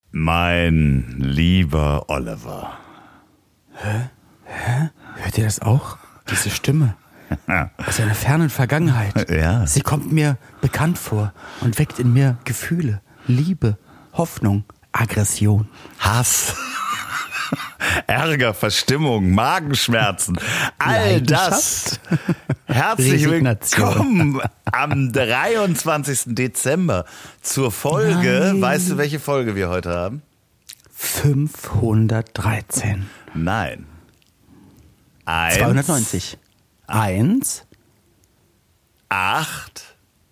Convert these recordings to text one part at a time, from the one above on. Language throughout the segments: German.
Mein lieber Oliver. Hört ihr das auch? Diese Stimme aus einer fernen Vergangenheit. Ja. Sie kommt mir bekannt vor und weckt in mir Gefühle, Liebe, Hoffnung, Aggression. Hass, Ärger, Verstimmung, Magenschmerzen, all das. Herzlich willkommen am 23. Dezember zur Folge. Nein. Weißt du, welche Folge wir heute haben? 513. Nein. 290. 1, 8,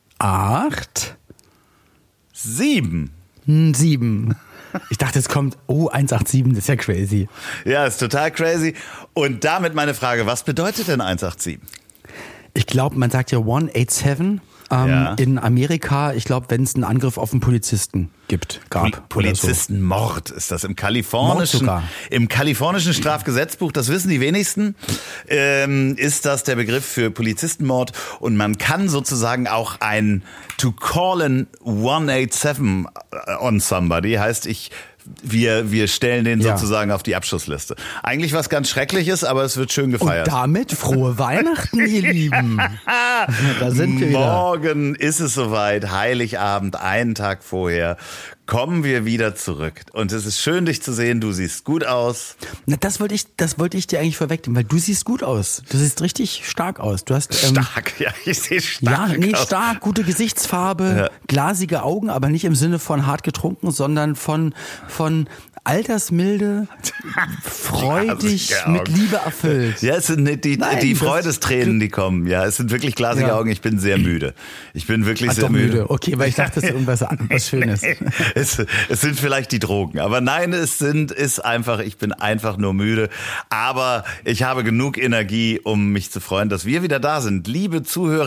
7. 7. 7. Ich dachte, es kommt, 187, das ist ja crazy. Ja, ist total crazy. Und damit meine Frage, was bedeutet denn 187? Ich glaube, man sagt ja 187 in Amerika. Ich glaube, wenn es einen Angriff auf einen Polizisten gab. Polizistenmord ist das im kalifornischen Strafgesetzbuch, das wissen die wenigsten, ist das der Begriff für Polizistenmord. Und man kann sozusagen auch to call an 187 on somebody, heißt wir stellen den sozusagen auf die Abschussliste. Eigentlich was ganz Schreckliches, aber es wird schön gefeiert. Und damit frohe Weihnachten, ihr Lieben. Da sind wir wieder. Morgen ist es soweit, Heiligabend, einen Tag vorher, kommen wir wieder zurück. Und es ist schön, dich zu sehen. Du siehst gut aus. Na, das wollte ich dir eigentlich vorwegnehmen, weil du siehst gut aus. Du siehst richtig stark aus. Du hast stark, ja, ich sehe stark aus. Stark, gute Gesichtsfarbe, glasige Augen, aber nicht im Sinne von hart getrunken, sondern von Altersmilde, freudig, mit Liebe erfüllt. Ja, es sind die Freudestränen, die kommen. Ja, es sind wirklich glasige Augen. Ich bin sehr müde. Ich bin wirklich sehr müde. Okay, weil ich dachte, das ist irgendwas Schönes. Es sind vielleicht die Drogen. Aber nein, ich bin einfach nur müde. Aber ich habe genug Energie, um mich zu freuen, dass wir wieder da sind. Liebe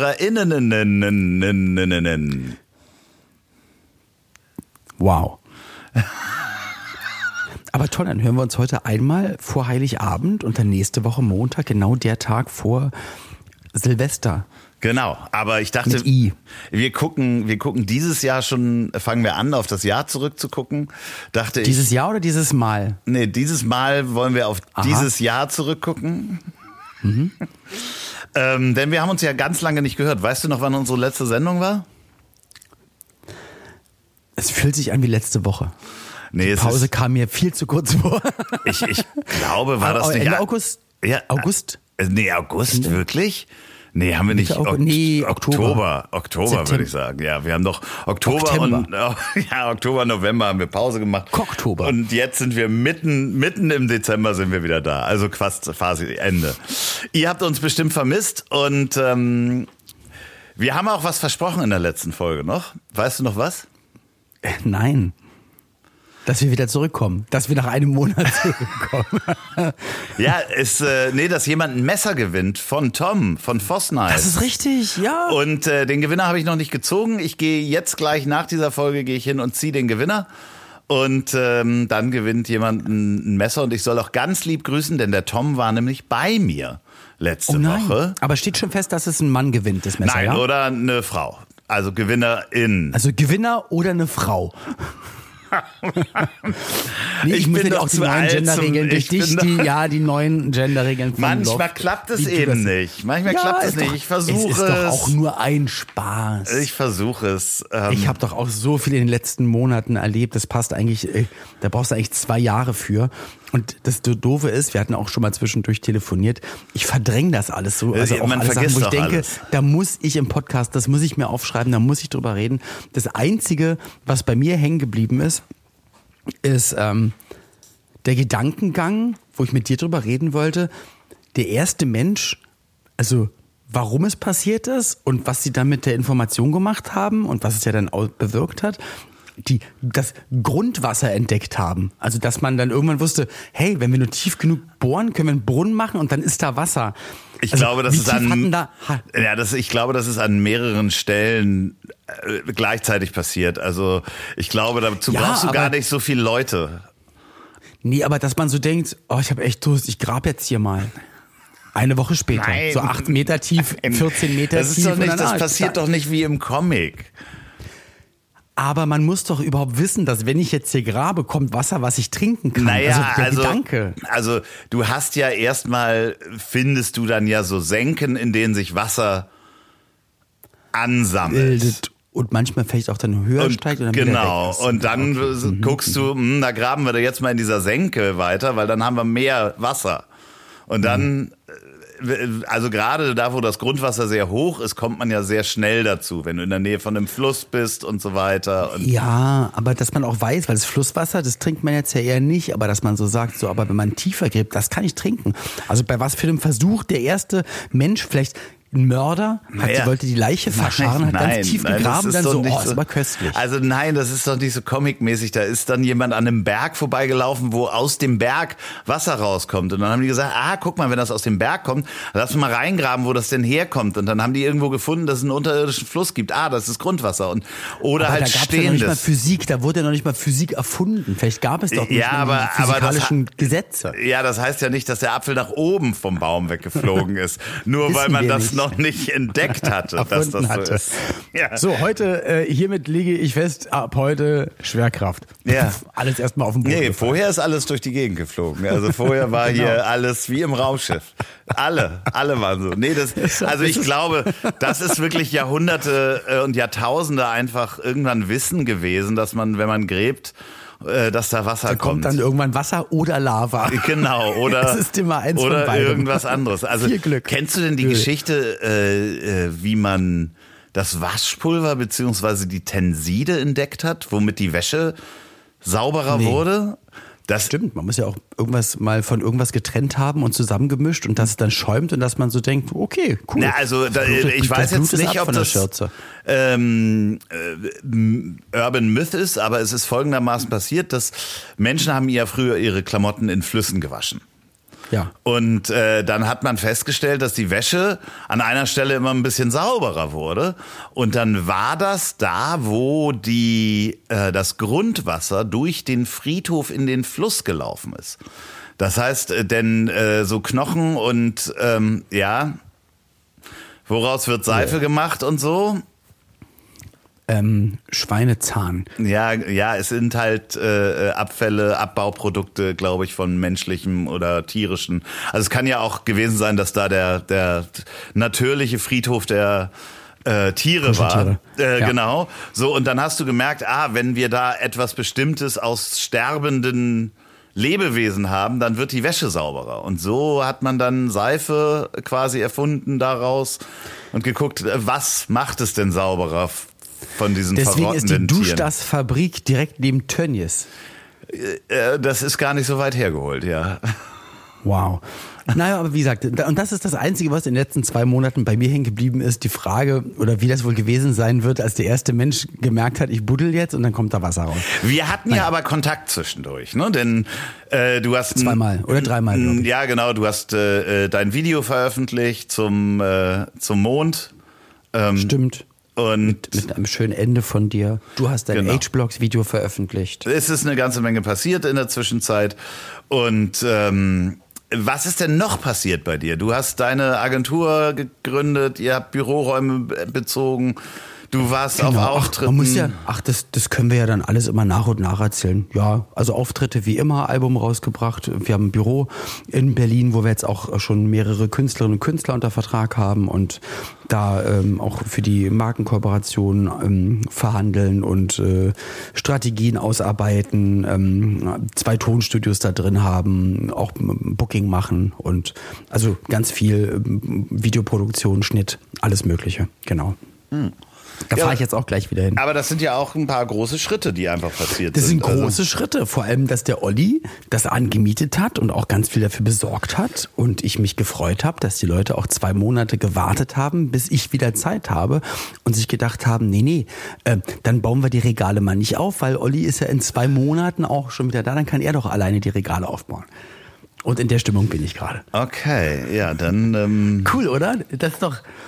ZuhörerInnen. Wow. Aber toll, dann hören wir uns heute einmal vor Heiligabend und dann nächste Woche Montag, genau der Tag vor Silvester. Genau, aber ich dachte, wir gucken dieses Jahr schon, fangen wir an, auf das Jahr zurückzugucken. Dieses Jahr oder dieses Mal? Nee, dieses Mal wollen wir auf dieses Jahr zurückgucken. Mhm. Denn wir haben uns ja ganz lange nicht gehört. Weißt du noch, wann unsere letzte Sendung war? Es fühlt sich an wie letzte Woche. Nee, die Pause kam mir viel zu kurz vor. Ich glaube, war das nicht Ende August? Ja, August? Nee, August, wirklich? Nee, haben wir nicht. Oktober würde ich sagen. Ja, wir haben doch Oktober, November haben wir Pause gemacht. Oktober. Und jetzt sind wir mitten im Dezember sind wir wieder da. Also quasi Ende. Ihr habt uns bestimmt vermisst und wir haben auch was versprochen in der letzten Folge noch. Weißt du noch was? Nein. Dass wir wieder zurückkommen. Dass wir nach einem Monat zurückkommen. Ja, dass jemand ein Messer gewinnt von Tom, von Vossnice. Das ist richtig, ja. Und den Gewinner habe ich noch nicht gezogen. Ich gehe jetzt gleich nach dieser Folge hin und ziehe den Gewinner. Und dann gewinnt jemand ein Messer. Und ich soll auch ganz lieb grüßen, denn der Tom war nämlich bei mir letzte Woche. Aber steht schon fest, dass es ein Mann gewinnt, das Messer, Nein, oder eine Frau. Also Gewinnerin. Also Gewinner oder eine Frau. Nee, ich muss ja auch die neuen Genderregeln die neuen Genderregeln. Manchmal klappt es eben nicht. Ich versuche es. Es ist doch auch nur ein Spaß. Ich versuche es. Ich habe doch auch so viel in den letzten Monaten erlebt. Das passt eigentlich, da brauchst du eigentlich 2 Jahre für. Und das Doofe ist, wir hatten auch schon mal zwischendurch telefoniert, ich verdränge das alles so. Also auch man alle vergisst Sachen, wo ich denke, alles. Da muss ich im Podcast, das muss ich mir aufschreiben, da muss ich drüber reden. Das Einzige, was bei mir hängen geblieben ist der Gedankengang, wo ich mit dir drüber reden wollte, der erste Mensch, also warum es passiert ist und was sie dann mit der Information gemacht haben und was es ja dann bewirkt hat, die das Grundwasser entdeckt haben. Also dass man dann irgendwann wusste, hey, wenn wir nur tief genug bohren, können wir einen Brunnen machen und dann ist da Wasser. Ich glaube, das ist an mehreren Stellen gleichzeitig passiert. Also ich glaube, dazu brauchst du gar nicht so viele Leute. Nee, aber dass man so denkt, ich habe echt Durst, ich grab jetzt hier mal. Eine Woche später, so 8 Meter tief, 14 Meter das tief. Das passiert doch nicht wie im Comic. Aber man muss doch überhaupt wissen, dass wenn ich jetzt hier grabe, kommt Wasser, was ich trinken kann. Naja, der Gedanke. Also du hast ja erstmal, findest du dann ja so Senken, in denen sich Wasser ansammelt. Und manchmal vielleicht auch dann höher steigt. Und dann genau, wieder weg ist. und dann guckst du, da graben wir da jetzt mal in dieser Senke weiter, weil dann haben wir mehr Wasser. Und dann, also gerade da, wo das Grundwasser sehr hoch ist, kommt man ja sehr schnell dazu, wenn du in der Nähe von einem Fluss bist und so weiter. Und ja, aber dass man auch weiß, weil das Flusswasser, das trinkt man jetzt ja eher nicht, aber dass man so sagt, so, aber wenn man tiefer gräbt, das kann ich trinken. Also bei was für einem Versuch der erste Mensch vielleicht... Ein Mörder wollte die Leiche verscharren, hat ganz tief gegraben, dann so, ist aber köstlich. Also nein, das ist doch nicht so comic-mäßig. Da ist dann jemand an einem Berg vorbeigelaufen, wo aus dem Berg Wasser rauskommt. Und dann haben die gesagt, guck mal, wenn das aus dem Berg kommt, lass mal reingraben, wo das denn herkommt. Und dann haben die irgendwo gefunden, dass es einen unterirdischen Fluss gibt. Das ist Grundwasser. Oder aber halt da gab's stehendes. Ja noch nicht mal Physik, da wurde ja noch nicht mal Physik erfunden. Vielleicht gab es doch nicht mal die physikalischen Gesetze. Ja, das heißt ja nicht, dass der Apfel nach oben vom Baum weggeflogen ist. Nur weil man das noch nicht entdeckt hatte, dass das so ist. Ja. So, heute, hiermit lege ich fest, ab heute Schwerkraft. Ja. Alles erstmal auf dem Boden. Nee, vorher ist alles durch die Gegend geflogen. Also vorher war hier alles wie im Raumschiff. Alle waren so. Nee, also ich glaube, das ist wirklich Jahrhunderte und Jahrtausende einfach irgendwann Wissen gewesen, dass man, wenn man gräbt, dass da Wasser kommt. Kommt dann irgendwann Wasser oder Lava. Genau, oder, das ist immer eins oder von beidem. Irgendwas anderes. Also viel Glück. Kennst du denn die Geschichte, wie man das Waschpulver bzw. die Tenside entdeckt hat, womit die Wäsche sauberer wurde? Das stimmt, man muss ja auch irgendwas mal von irgendwas getrennt haben und zusammengemischt und dass es dann schäumt und dass man so denkt, okay, cool. Na, also ich weiß jetzt nicht, ob das Urban Myth ist, aber es ist folgendermaßen passiert, dass Menschen haben ja früher ihre Klamotten in Flüssen gewaschen. Ja. Und dann hat man festgestellt, dass die Wäsche an einer Stelle immer ein bisschen sauberer wurde. Und dann war das da, wo das Grundwasser durch den Friedhof in den Fluss gelaufen ist. Das heißt, denn so Knochen und woraus wird Seife gemacht und so? Schweinezahn. Ja, es sind halt Abfälle, Abbauprodukte, glaube ich, von menschlichem oder tierischen. Also es kann ja auch gewesen sein, dass da der natürliche Friedhof der Tiere war. Ja. Genau. So, und dann hast du gemerkt, wenn wir da etwas Bestimmtes aus sterbenden Lebewesen haben, dann wird die Wäsche sauberer. Und so hat man dann Seife quasi erfunden daraus und geguckt, was macht es denn sauberer von diesen verrottenden Tieren. Deswegen ist die Duschdas-Fabrik direkt neben Tönnies. Das ist gar nicht so weit hergeholt, ja. Wow. Naja, aber wie gesagt, und das ist das Einzige, was in den letzten 2 Monaten bei mir hängen geblieben ist, die Frage, oder wie das wohl gewesen sein wird, als der erste Mensch gemerkt hat, ich buddel jetzt und dann kommt da Wasser raus. Wir hatten ja aber Kontakt zwischendurch, ne? Denn du hast 2-mal oder 3-mal. Ja, genau, du hast dein Video veröffentlicht zum Mond. Stimmt. Und mit einem schönen Ende von dir. Du hast dein H-Blocks-Video veröffentlicht. Es ist eine ganze Menge passiert in der Zwischenzeit. Und was ist denn noch passiert bei dir? Du hast deine Agentur gegründet, ihr habt Büroräume bezogen, du warst auf Auftritten. Das können wir ja dann alles immer nach und nach erzählen. Ja, also Auftritte wie immer, Album rausgebracht. Wir haben ein Büro in Berlin, wo wir jetzt auch schon mehrere Künstlerinnen und Künstler unter Vertrag haben und da auch für die Markenkooperation verhandeln und Strategien ausarbeiten, 2 Tonstudios da drin haben, auch Booking machen und also ganz viel Videoproduktion, Schnitt, alles Mögliche, genau. Da fahre ich jetzt auch gleich wieder hin. Aber das sind ja auch ein paar große Schritte, die einfach passiert sind. Das sind große Schritte. Vor allem, dass der Olli das angemietet hat und auch ganz viel dafür besorgt hat. Und ich mich gefreut habe, dass die Leute auch 2 Monate gewartet haben, bis ich wieder Zeit habe. Und sich gedacht haben, nee, dann bauen wir die Regale mal nicht auf, weil Olli ist ja in 2 Monaten auch schon wieder da. Dann kann er doch alleine die Regale aufbauen. Und in der Stimmung bin ich gerade. Okay, ja, dann... Cool, oder? Das ist doch...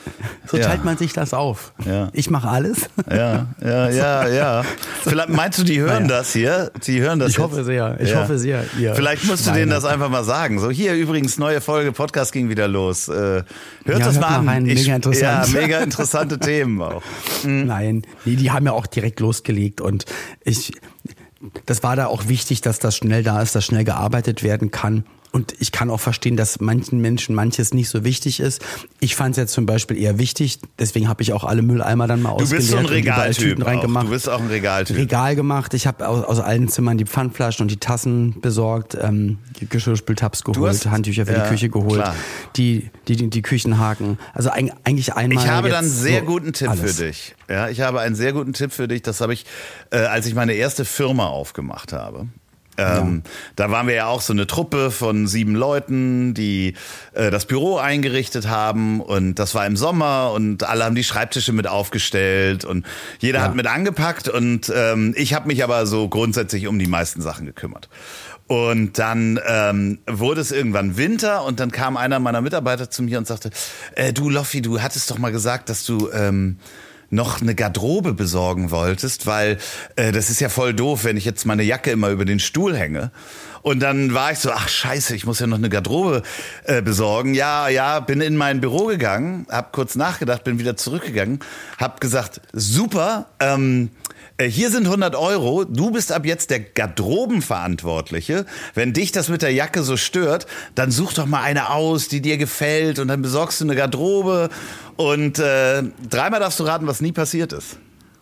So teilt man sich das auf. Ja. Ich mache alles. Ja. Vielleicht meinst du, die hören das hier? Die hören das Ich hoffe sehr. Ich hoffe sehr. Ja. Vielleicht musst du denen das einfach mal sagen. So, hier übrigens, neue Folge, Podcast ging wieder los. Hört das mal an. Rein. Mega interessant. Ja, mega interessante Themen auch. Nein, die haben ja auch direkt losgelegt und das war da auch wichtig, dass das schnell da ist, dass schnell gearbeitet werden kann. Und ich kann auch verstehen, dass manchen Menschen manches nicht so wichtig ist. Ich fand es jetzt zum Beispiel eher wichtig, deswegen habe ich auch alle Mülleimer dann mal ausgeleert. Du bist so ein Regaltyp. Du bist auch ein Regaltyp. Regal gemacht. Ich habe aus allen Zimmern die Pfandflaschen und die Tassen besorgt, Geschirrspültabs geholt, Handtücher für die Küche geholt, die Küchenhaken. Also eigentlich einmal. Ich habe dann einen sehr so guten Tipp alles. für dich. Ja, ich habe einen sehr guten Tipp für dich. Das habe ich, als ich meine erste Firma aufgemacht habe. Da waren wir ja auch so eine Truppe von 7 Leuten, die das Büro eingerichtet haben, und das war im Sommer und alle haben die Schreibtische mit aufgestellt und jeder hat mit angepackt, und ich habe mich aber so grundsätzlich um die meisten Sachen gekümmert. Und dann wurde es irgendwann Winter, und dann kam einer meiner Mitarbeiter zu mir und sagte, du Loffi, du hattest doch mal gesagt, dass du noch eine Garderobe besorgen wolltest, weil das ist ja voll doof, wenn ich jetzt meine Jacke immer über den Stuhl hänge. Und dann war ich so, ach scheiße, ich muss ja noch eine Garderobe besorgen. Ja, bin in mein Büro gegangen, hab kurz nachgedacht, bin wieder zurückgegangen, hab gesagt, super, hier sind 100 €, du bist ab jetzt der Garderobenverantwortliche. Wenn dich das mit der Jacke so stört, dann such doch mal eine aus, die dir gefällt, und dann besorgst du eine Garderobe. Und 3-mal darfst du raten, was nie passiert ist.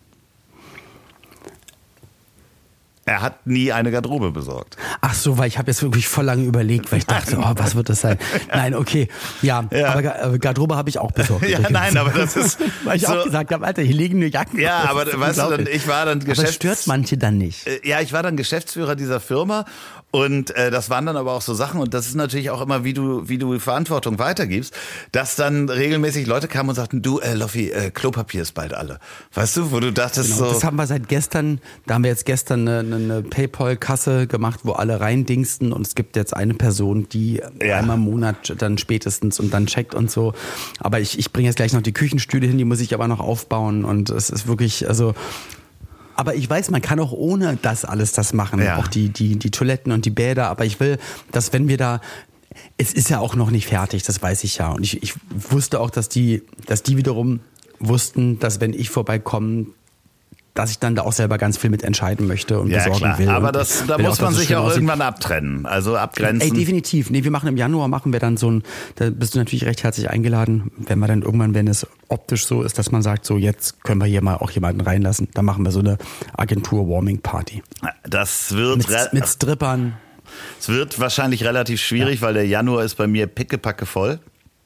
Er hat nie eine Garderobe besorgt. Ach so, weil ich habe jetzt wirklich voll lange überlegt, weil ich dachte, was wird das sein? Nein, okay. Ja. Aber Garderobe habe ich auch besorgt. Ja, nein, aber das ist... weil ich auch gesagt habe, Alter, hier liegen nur Jacken. Ja, aber weißt du, ich war dann Aber es stört manche dann nicht. Ja, ich war dann Geschäftsführer dieser Firma, und das waren dann aber auch so Sachen, und das ist natürlich auch immer, wie du Verantwortung weitergibst, dass dann regelmäßig Leute kamen und sagten, du, Loffi, Klopapier ist bald alle. Weißt du, wo du dachtest so... Das haben wir seit gestern, da haben wir jetzt gestern eine PayPal-Kasse gemacht, wo alle reindingsten, und es gibt jetzt eine Person, die einmal im Monat dann spätestens und dann checkt und so. Aber ich bringe jetzt gleich noch die Küchenstühle hin, die muss ich aber noch aufbauen, und es ist wirklich, also... Aber ich weiß, man kann auch ohne das alles das machen, auch die Toiletten und die Bäder. Aber ich will, dass wenn wir da, es ist ja auch noch nicht fertig, das weiß ich ja. Und ich wusste auch, dass die wiederum wussten, dass wenn ich vorbeikomme, dass ich dann da auch selber ganz viel mit entscheiden möchte und besorgen will. Aber da muss man sich auch irgendwann abtrennen, also abgrenzen. Ey, definitiv. Nee, wir machen im Januar, dann so ein, da bist du natürlich recht herzlich eingeladen, wenn wir dann irgendwann, wenn es optisch so ist, dass man sagt, so jetzt können wir hier mal auch jemanden reinlassen, dann machen wir so eine Agentur-Warming-Party. Das wird... Mit Strippern. Es wird wahrscheinlich relativ schwierig, weil der Januar ist bei mir pickepacke voll.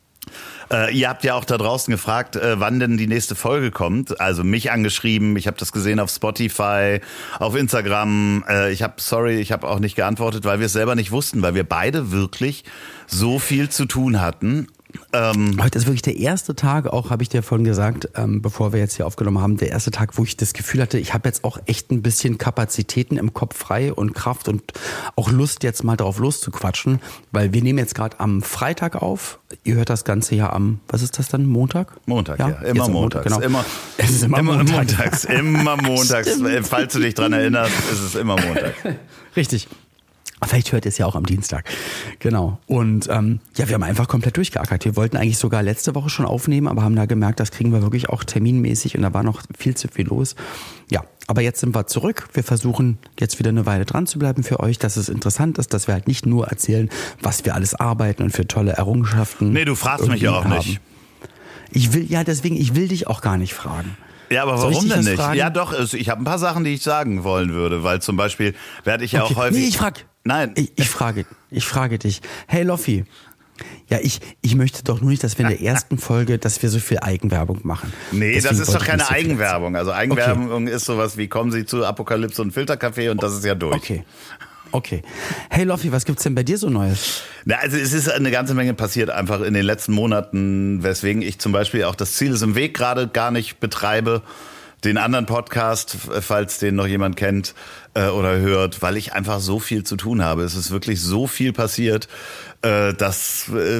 Ihr habt ja auch da draußen gefragt, wann denn die nächste Folge kommt. Also mich angeschrieben, ich habe das gesehen auf Spotify, auf Instagram. Ich habe auch nicht geantwortet, weil wir es selber nicht wussten, weil wir beide wirklich so viel zu tun hatten. Heute ist wirklich der erste Tag, auch habe ich dir vorhin gesagt, bevor wir jetzt hier aufgenommen haben, der erste Tag, wo ich das Gefühl hatte, ich habe jetzt auch echt ein bisschen Kapazitäten im Kopf frei und Kraft und auch Lust, jetzt mal drauf loszuquatschen, weil wir nehmen jetzt gerade am Freitag auf. Ihr hört das Ganze ja am, was ist das dann, Montag? Montag, ja. Immer montags. Genau. Es ist immer montags. Immer montags. Falls du dich dran erinnerst, ist es immer Montag. Richtig. Vielleicht hört ihr es ja auch am Dienstag. Genau. Und wir haben einfach komplett durchgeackert. Wir wollten eigentlich sogar letzte Woche schon aufnehmen, aber haben da gemerkt, das kriegen wir wirklich auch terminmäßig, und da war noch viel zu viel los. Ja, aber jetzt sind wir zurück. Wir versuchen jetzt wieder eine Weile dran zu bleiben für euch, dass es interessant ist, dass wir halt nicht nur erzählen, was wir alles arbeiten und für tolle Errungenschaften. Nee, du fragst mich ja auch nicht. Ich will dich auch gar nicht fragen. Ja, aber warum denn nicht? Fragen? Ja doch, ich habe ein paar Sachen, die ich sagen wollen würde, weil zum Beispiel werde ich ja auch häufig... Nee, ich frage. Nein. Ich frage dich. Hey Loffi, ja, ich möchte doch nur nicht, dass wir in der ersten Folge, dass wir so viel Eigenwerbung machen. Nee, deswegen das ist doch keine Eigenwerbung. Also Eigenwerbung ist sowas wie, kommen Sie zu Apokalypse und Filterkaffee, und das ist ja durch. Okay. Hey Loffi, was gibt's denn bei dir so Neues? Na, also es ist eine ganze Menge passiert einfach in den letzten Monaten, weswegen ich zum Beispiel auch das Ziel ist im Weg gerade gar nicht betreibe. Den anderen Podcast, falls den noch jemand kennt oder hört, weil ich einfach so viel zu tun habe. Es ist wirklich so viel passiert, dass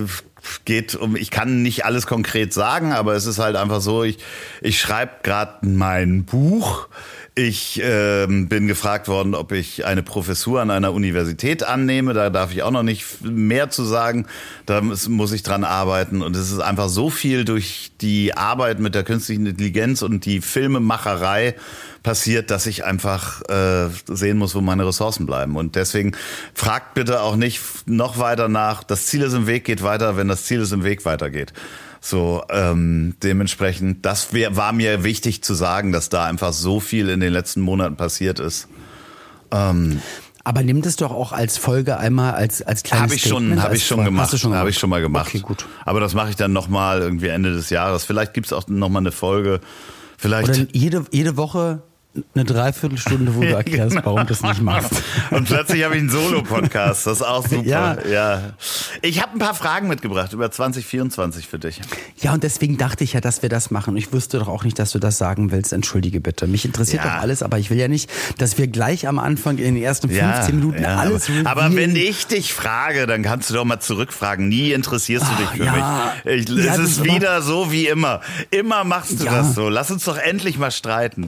geht um, ich kann nicht alles konkret sagen, aber es ist halt einfach so, ich schreibe gerade mein Buch. Ich bin gefragt worden, ob ich eine Professur an einer Universität annehme. Da darf ich auch noch nicht mehr zu sagen. Da muss ich dran arbeiten. Und es ist einfach so viel durch die Arbeit mit der künstlichen Intelligenz und die Filmemacherei passiert, dass ich einfach sehen muss, wo meine Ressourcen bleiben. Und deswegen fragt bitte auch nicht noch weiter nach. Das Ziel ist im Weg, geht weiter, wenn das Ziel ist im Weg weitergeht. So, dementsprechend, war mir wichtig zu sagen, dass da einfach so viel in den letzten Monaten passiert ist. Aber nimm das doch auch als Folge einmal als kleines Statement. Habe ich schon gemacht. Habe ich schon mal gemacht. Okay, gut. Aber das mache ich dann nochmal irgendwie Ende des Jahres. Vielleicht gibt's auch nochmal eine Folge. Vielleicht. Oder jede Woche eine Dreiviertelstunde, wo du erklärst, warum du das nicht machst. Und plötzlich habe ich einen Solo-Podcast. Das ist auch super. Ja. Ich habe ein paar Fragen mitgebracht über 2024 für dich. Ja, und deswegen dachte ich ja, dass wir das machen. Ich wusste doch auch nicht, dass du das sagen willst. Entschuldige bitte. Mich interessiert doch alles, aber ich will ja nicht, dass wir gleich am Anfang in den ersten 15 Minuten alles revealen. Aber wenn ich dich frage, dann kannst du doch mal zurückfragen. Nie interessierst du dich für mich. Es ist wieder so wie immer. Immer machst du das so. Lass uns doch endlich mal streiten.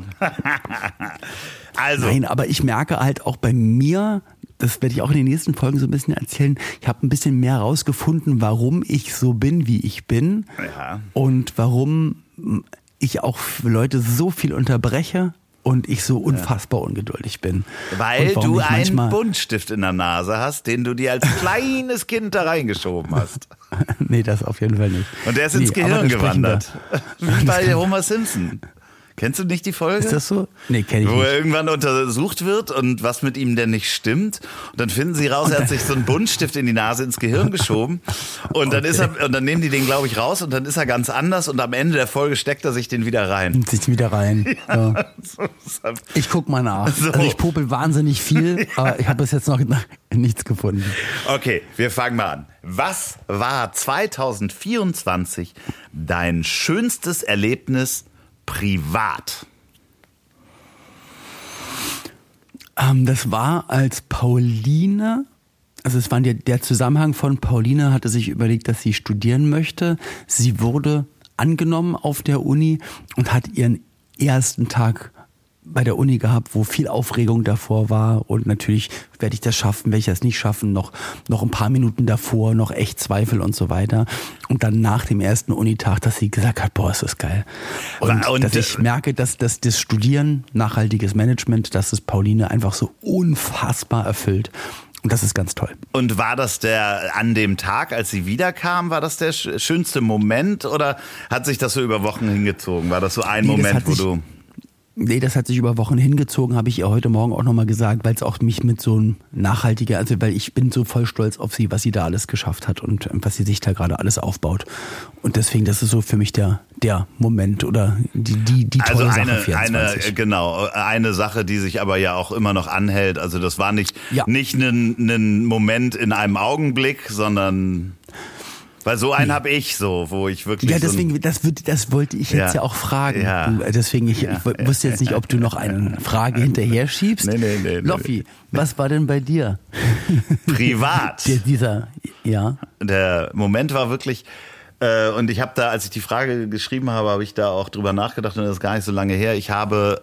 Also. Nein, aber ich merke halt auch bei mir, das werde ich auch in den nächsten Folgen so ein bisschen erzählen, ich habe ein bisschen mehr rausgefunden, warum ich so bin, wie ich bin. Ja. Und warum ich auch Leute so viel unterbreche und ich so unfassbar ungeduldig bin. Weil du einen Buntstift in der Nase hast, den du dir als kleines Kind da reingeschoben hast. Nee, das auf jeden Fall nicht. Und der ist ins Gehirn gewandert. Wie bei Homer Simpson. Kennst du nicht die Folge? Ist das so? Nee, kenn ich nicht. Wo er irgendwann untersucht wird und was mit ihm denn nicht stimmt. Und dann finden sie raus, er hat sich so einen Buntstift in die Nase ins Gehirn geschoben. Und dann und dann nehmen die den, glaube ich, raus und dann ist er ganz anders und am Ende der Folge steckt er sich den wieder rein. Sich wieder rein. Ja. Ich guck mal nach. So. Also ich popel wahnsinnig viel, aber ich habe bis jetzt noch nichts gefunden. Okay, wir fangen mal an. Was war 2024 dein schönstes Erlebnis privat? Das war, als Pauline, also es war der Zusammenhang von Pauline, hatte sich überlegt, dass sie studieren möchte. Sie wurde angenommen auf der Uni und hat ihren ersten Tag bei der Uni gehabt, wo viel Aufregung davor war und natürlich werde ich das schaffen, werde ich das nicht schaffen, noch ein paar Minuten davor, noch echt Zweifel und so weiter. Und dann nach dem ersten Unitag, dass sie gesagt hat, boah, ist das geil. Und dass ich merke, dass das Studieren, nachhaltiges Management, dass es Pauline einfach so unfassbar erfüllt. Und das ist ganz toll. Und war das an dem Tag, als sie wiederkam, war das der schönste Moment oder hat sich das so über Wochen hingezogen? War das so ein Moment, wo du... Nee, das hat sich über Wochen hingezogen, habe ich ihr heute Morgen auch nochmal gesagt, weil es auch mich mit so einem nachhaltiger, also weil ich bin so voll stolz auf sie, was sie da alles geschafft hat und was sie sich da gerade alles aufbaut. Und deswegen, das ist so für mich der Moment oder die tolle Sache 24. Genau, eine Sache, die sich aber ja auch immer noch anhält. Also das war nicht ein Moment in einem Augenblick, sondern... Weil so einen habe ich so, wo ich wirklich... Ja, deswegen, das wollte ich jetzt ja auch fragen. Ja. Deswegen, ich wusste jetzt nicht, ob du noch eine Frage hinterher schiebst. Nee. Loffi, was war denn bei dir? Privat. Ja. Der Moment war wirklich... Und ich habe da, als ich die Frage geschrieben habe ich da auch drüber nachgedacht und das ist gar nicht so lange her. Ich habe...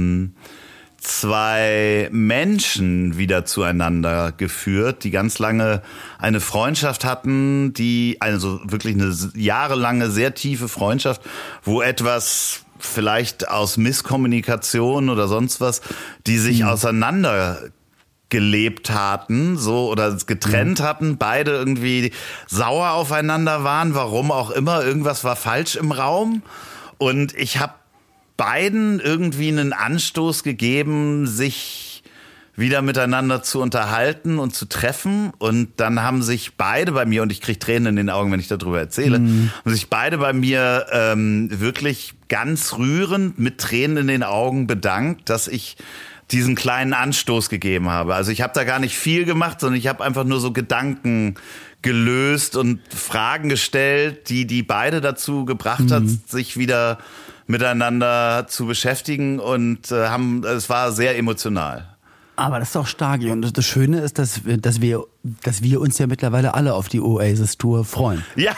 2 Menschen wieder zueinander geführt, die ganz lange eine Freundschaft hatten, also wirklich eine jahrelange, sehr tiefe Freundschaft, wo etwas vielleicht aus Misskommunikation oder sonst was, die sich auseinandergelebt hatten, so oder getrennt hatten, beide irgendwie sauer aufeinander waren, warum auch immer, irgendwas war falsch im Raum und ich habe beiden irgendwie einen Anstoß gegeben, sich wieder miteinander zu unterhalten und zu treffen. Und dann haben sich beide bei mir, und ich kriege Tränen in den Augen, wenn ich darüber erzähle, haben sich beide bei mir wirklich ganz rührend mit Tränen in den Augen bedankt, dass ich diesen kleinen Anstoß gegeben habe. Also ich habe da gar nicht viel gemacht, sondern ich habe einfach nur so Gedanken gelöst und Fragen gestellt, die beide dazu gebracht hat, sich wieder miteinander zu beschäftigen und es war sehr emotional. Aber das ist doch stark. Und das Schöne ist, dass wir dass wir uns ja mittlerweile alle auf die Oasis-Tour freuen. Ja.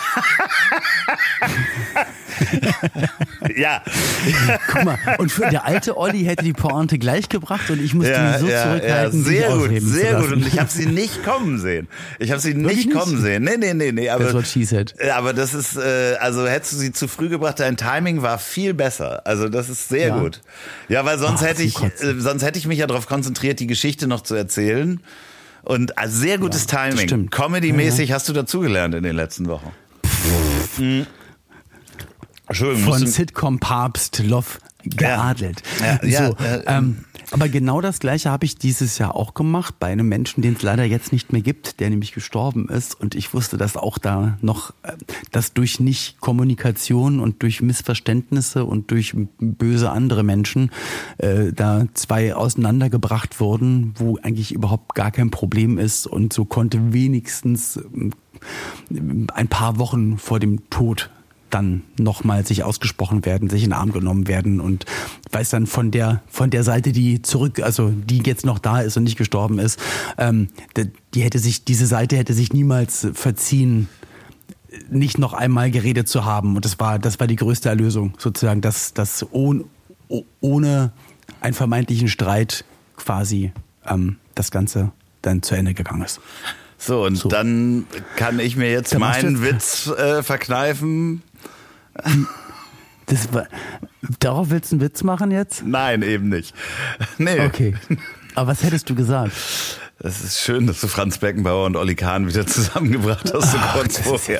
Ja. Guck mal, und der alte Olli hätte die Pointe gleich gebracht und ich musste mich so zurückhalten. Sehr gut, sehr gut. Und ich habe sie nicht kommen sehen. Nee. Aber, das war she said. Aber das ist, also hättest du sie zu früh gebracht, dein Timing war viel besser. Also das ist sehr gut. Ja, weil sonst hätte ich mich ja darauf konzentriert, die Geschichte noch zu erzählen. Und also sehr gutes Timing. Comedy-mäßig hast du dazugelernt in den letzten Wochen. Von Sitcom-Papst Love geadelt. Aber genau das Gleiche habe ich dieses Jahr auch gemacht bei einem Menschen, den es leider jetzt nicht mehr gibt, der nämlich gestorben ist. Und ich wusste, dass auch da noch, dass durch Nicht-Kommunikation und durch Missverständnisse und durch böse andere Menschen da zwei auseinandergebracht wurden, wo eigentlich überhaupt gar kein Problem ist. Und so konnte wenigstens ein paar Wochen vor dem Tod dann nochmal sich ausgesprochen werden, sich in den Arm genommen werden und weiß dann von der Seite, die jetzt noch da ist und nicht gestorben ist, diese Seite hätte sich niemals verziehen, nicht noch einmal geredet zu haben. Und das war die größte Erlösung, sozusagen, dass ohne einen vermeintlichen Streit quasi das Ganze dann zu Ende gegangen ist. So, und dann kann ich mir jetzt meinen Witz verkneifen. Darauf willst du einen Witz machen jetzt? Nein, eben nicht. Nee. Okay. Aber was hättest du gesagt? Es ist schön, dass du Franz Beckenbauer und Olli Kahn wieder zusammengebracht hast, so kurz vorher.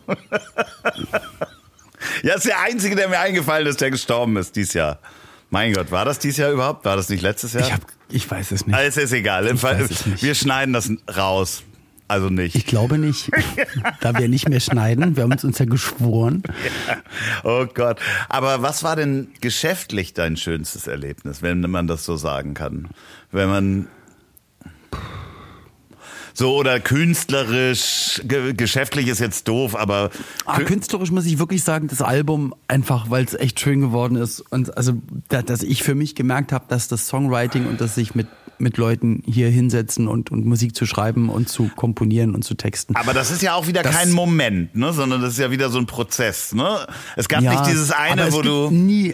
Ja, ist der Einzige, der mir eingefallen ist, der gestorben ist dieses Jahr. Mein Gott, war das dieses Jahr überhaupt? War das nicht letztes Jahr? Ich weiß es nicht. Es ist egal. Wir schneiden das raus. Also nicht. Ich glaube nicht. Da wir nicht mehr schneiden. Wir haben uns ja geschworen. Ja. Oh Gott. Aber was war denn geschäftlich dein schönstes Erlebnis, wenn man das so sagen kann? Wenn man so oder künstlerisch, geschäftlich ist jetzt doof, aber künstlerisch muss ich wirklich sagen, das Album einfach, weil es echt schön geworden ist und also, dass ich für mich gemerkt habe, dass das Songwriting und dass ich mit Leuten hier hinsetzen und Musik zu schreiben und zu komponieren und zu texten. Aber das ist ja auch wieder kein Moment, ne, sondern das ist ja wieder so ein Prozess, ne? Es gab nicht dieses eine, wo du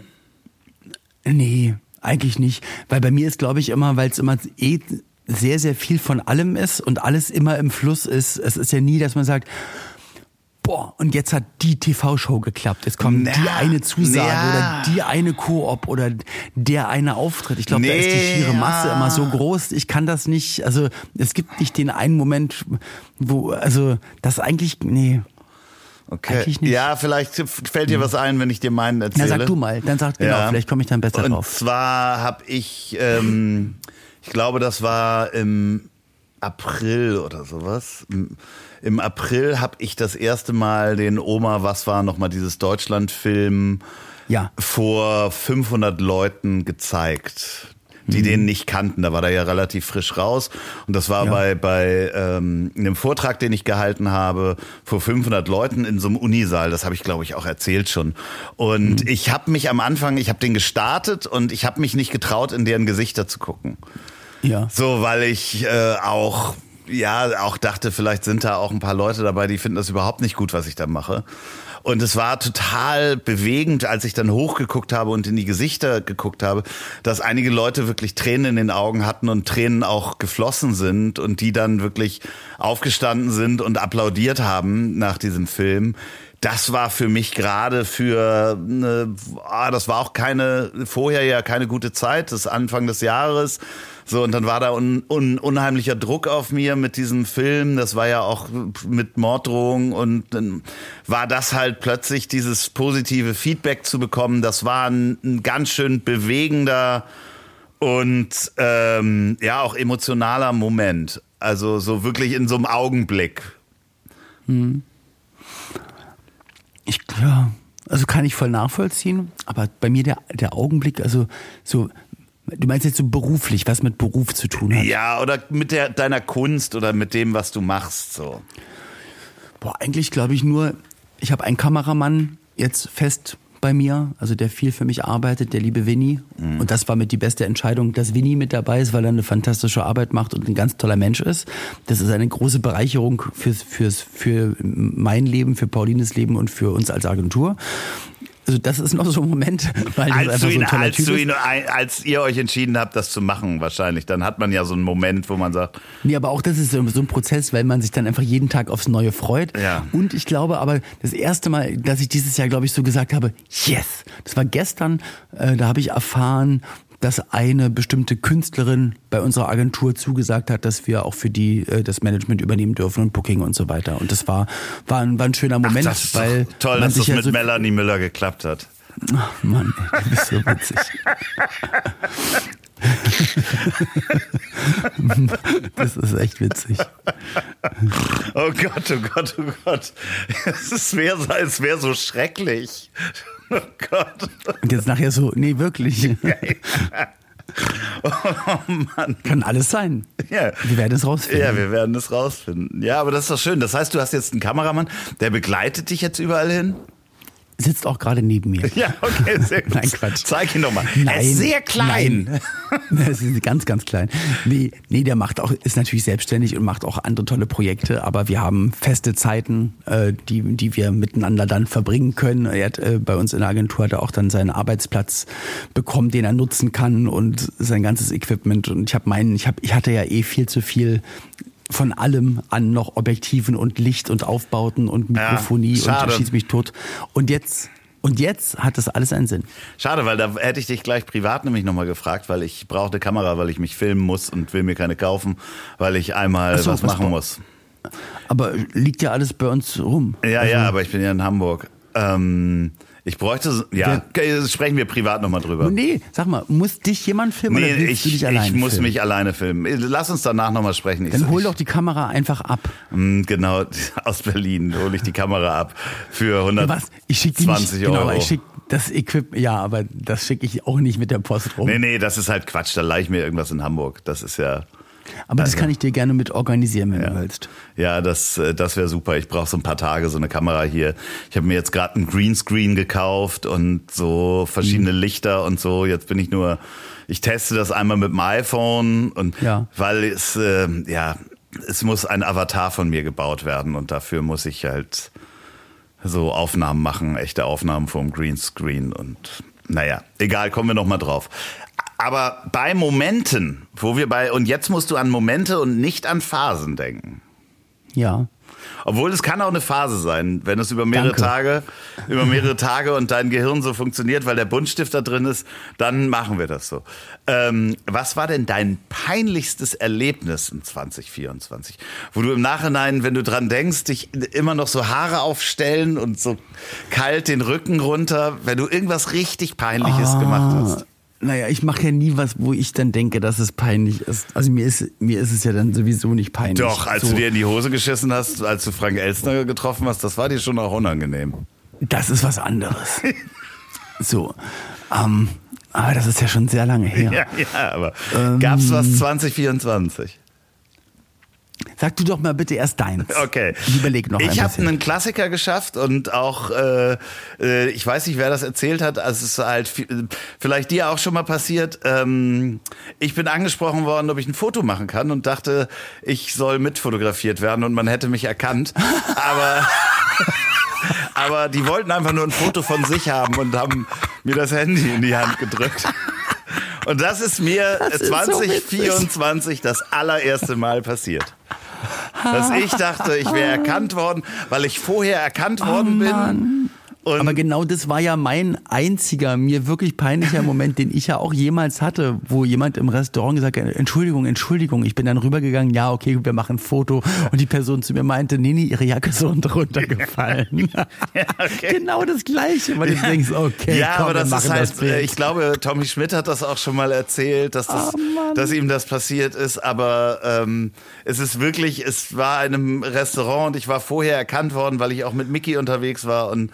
Nee, eigentlich nicht, weil bei mir ist, glaube ich, immer, weil es immer sehr, sehr viel von allem ist und alles immer im Fluss ist. Es ist ja nie, dass man sagt, boah, und jetzt hat die TV-Show geklappt. Jetzt kommt die eine Zusage oder die eine Koop oder der eine Auftritt. Ich glaube, da ist die schiere Masse immer so groß. Ich kann das nicht, also es gibt nicht den einen Moment, wo, also das eigentlich, Okay. Eigentlich nicht. Ja, vielleicht fällt dir was ein, wenn ich dir meinen erzähle. Na, sag du mal, dann sag vielleicht komme ich dann besser drauf. Und zwar habe ich glaube, das war im April oder sowas. Im April habe ich das erste Mal den Oma, was war nochmal dieses Deutschlandfilm, vor 500 Leuten gezeigt, die den nicht kannten. Da war der ja relativ frisch raus. Und das war bei einem Vortrag, den ich gehalten habe, vor 500 Leuten in so einem Unisaal. Das habe ich, glaube ich, auch erzählt schon. Und ich habe mich am Anfang, ich habe den gestartet und ich habe mich nicht getraut, in deren Gesichter zu gucken. Ja. So, weil ich auch dachte, vielleicht sind da auch ein paar Leute dabei, die finden das überhaupt nicht gut, was ich da mache. Und es war total bewegend, als ich dann hochgeguckt habe und in die Gesichter geguckt habe, dass einige Leute wirklich Tränen in den Augen hatten und Tränen auch geflossen sind und die dann wirklich aufgestanden sind und applaudiert haben nach diesem Film. Das war für mich gerade das war auch vorher keine gute Zeit, das Anfang des Jahres. So, und dann war da unheimlicher Druck auf mir mit diesem Film. Das war ja auch mit Morddrohungen und dann war das halt plötzlich dieses positive Feedback zu bekommen. Das war ein ganz schön bewegender und auch emotionaler Moment. Also so wirklich in so einem Augenblick. Also kann ich voll nachvollziehen, aber bei mir der Augenblick, also so, du meinst jetzt so beruflich, was mit Beruf zu tun hat? Ja, oder mit deiner Kunst oder mit dem, was du machst, so. Eigentlich glaube ich nur, ich habe einen Kameramann jetzt fest bei mir, also der viel für mich arbeitet, der liebe Winnie. Und das war mit die beste Entscheidung, dass Winnie mit dabei ist, weil er eine fantastische Arbeit macht und ein ganz toller Mensch ist. Das ist eine große Bereicherung für mein Leben, für Paulines Leben und für uns als Agentur. Also das ist noch so ein Moment, weil das einfach so ein toller Typ ist. Als ihr euch entschieden habt, das zu machen wahrscheinlich, dann hat man ja so einen Moment, wo man sagt... Nee, aber auch das ist so ein Prozess, weil man sich dann einfach jeden Tag aufs Neue freut. Ja. Und ich glaube aber, das erste Mal, dass ich dieses Jahr, glaube ich, so gesagt habe, yes, das war gestern, da habe ich erfahren, dass eine bestimmte Künstlerin bei unserer Agentur zugesagt hat, dass wir auch für die das Management übernehmen dürfen und Booking und so weiter. Und das war ein schöner Moment, das ist weil toll, dass das mit Melanie Müller geklappt hat. Ach Mann, ey, du bist so witzig. Das ist echt witzig. Oh Gott, oh Gott, oh Gott. Es wäre so schrecklich. Oh Gott. Und jetzt nachher so, nee, wirklich. Oh Mann. Kann alles sein. Ja. Wir werden es rausfinden. Ja, wir werden es rausfinden. Ja, aber das ist doch schön. Das heißt, du hast jetzt einen Kameramann, der begleitet dich jetzt überall hin? Sitzt auch gerade neben mir. Ja, okay, sehr gut. Nein, Quatsch. Zeig ihn doch mal. Nein, er ist sehr klein. Nein. Es ist ganz, ganz klein. Nee, der ist natürlich selbstständig und macht auch andere tolle Projekte, aber wir haben feste Zeiten, die wir miteinander dann verbringen können. Er hat bei uns in der Agentur hat er auch dann seinen Arbeitsplatz bekommen, den er nutzen kann und sein ganzes Equipment. Und ich hatte ja viel zu viel von allem an noch Objektiven und Licht und Aufbauten und Mikrofonie und schieß mich tot. Und jetzt hat das alles einen Sinn. Schade, weil da hätte ich dich gleich privat nämlich nochmal gefragt, weil ich brauche eine Kamera, weil ich mich filmen muss und will mir keine kaufen, weil ich einmal was machen muss. Aber liegt ja alles bei uns rum. Ja, aber ich bin ja in Hamburg. Ich bräuchte, sprechen wir privat nochmal drüber. Nee, sag mal, muss dich jemand filmen oder willst du dich alleine filmen? Ich muss filmen? mich alleine filmen. Lass uns danach nochmal sprechen. Dann hol doch die Kamera einfach ab. Genau, aus Berlin hole ich die Kamera ab für 120 Euro. Genau, ich schicke das Equipment, ja, aber das schicke ich auch nicht mit der Post rum. Nee, das ist halt Quatsch, da leih ich mir irgendwas in Hamburg. Das ist ja... Aber das kann ich dir gerne mit organisieren, wenn du willst. Ja, das wäre super. Ich brauche so ein paar Tage so eine Kamera hier. Ich habe mir jetzt gerade einen Greenscreen gekauft und so verschiedene Lichter und so. Jetzt bin ich teste das einmal mit dem iPhone und weil es muss ein Avatar von mir gebaut werden und dafür muss ich halt so Aufnahmen machen, echte Aufnahmen vom Greenscreen und naja, egal, kommen wir noch mal drauf. Aber bei Momenten, und jetzt musst du an Momente und nicht an Phasen denken. Ja. Obwohl es kann auch eine Phase sein, wenn es über mehrere Tage und dein Gehirn so funktioniert, weil der Buntstift da drin ist, dann machen wir das so. Was war denn dein peinlichstes Erlebnis in 2024? Wo du im Nachhinein, wenn du dran denkst, dich immer noch so Haare aufstellen und so kalt den Rücken runter, wenn du irgendwas richtig Peinliches gemacht hast? Naja, ich mache ja nie was, wo ich dann denke, dass es peinlich ist. Also mir ist es ja dann sowieso nicht peinlich. Doch, als du dir in die Hose geschissen hast, als du Frank Elstner getroffen hast, das war dir schon auch unangenehm. Das ist was anderes. So, aber das ist ja schon sehr lange her. Ja, aber gab's was 2024? Sag du doch mal bitte erst deins. Okay. Ich überleg noch ein bisschen. Ich habe einen Klassiker geschafft und auch, ich weiß nicht, wer das erzählt hat, also es ist halt vielleicht dir auch schon mal passiert. Ich bin angesprochen worden, ob ich ein Foto machen kann und dachte, ich soll mitfotografiert werden und man hätte mich erkannt. Aber die wollten einfach nur ein Foto von sich haben und haben mir das Handy in die Hand gedrückt. Und das ist mir 2024 das allererste Mal passiert. Dass ich dachte, ich wäre erkannt worden, weil ich vorher erkannt worden bin. Mann. Aber genau das war ja mein einziger, mir wirklich peinlicher Moment, den ich ja auch jemals hatte, wo jemand im Restaurant gesagt hat, Entschuldigung. Ich bin dann rübergegangen, ja, okay, wir machen ein Foto. Und die Person zu mir meinte, nee, ihre Jacke ist so runtergefallen. Ja, okay. Genau das Gleiche, weil du denkst, okay, ja, komm, aber das ist halt, das ich glaube, Tommy Schmidt hat das auch schon mal erzählt, dass ihm das passiert ist, aber es ist wirklich, es war in einem Restaurant und ich war vorher erkannt worden, weil ich auch mit Mickey unterwegs war und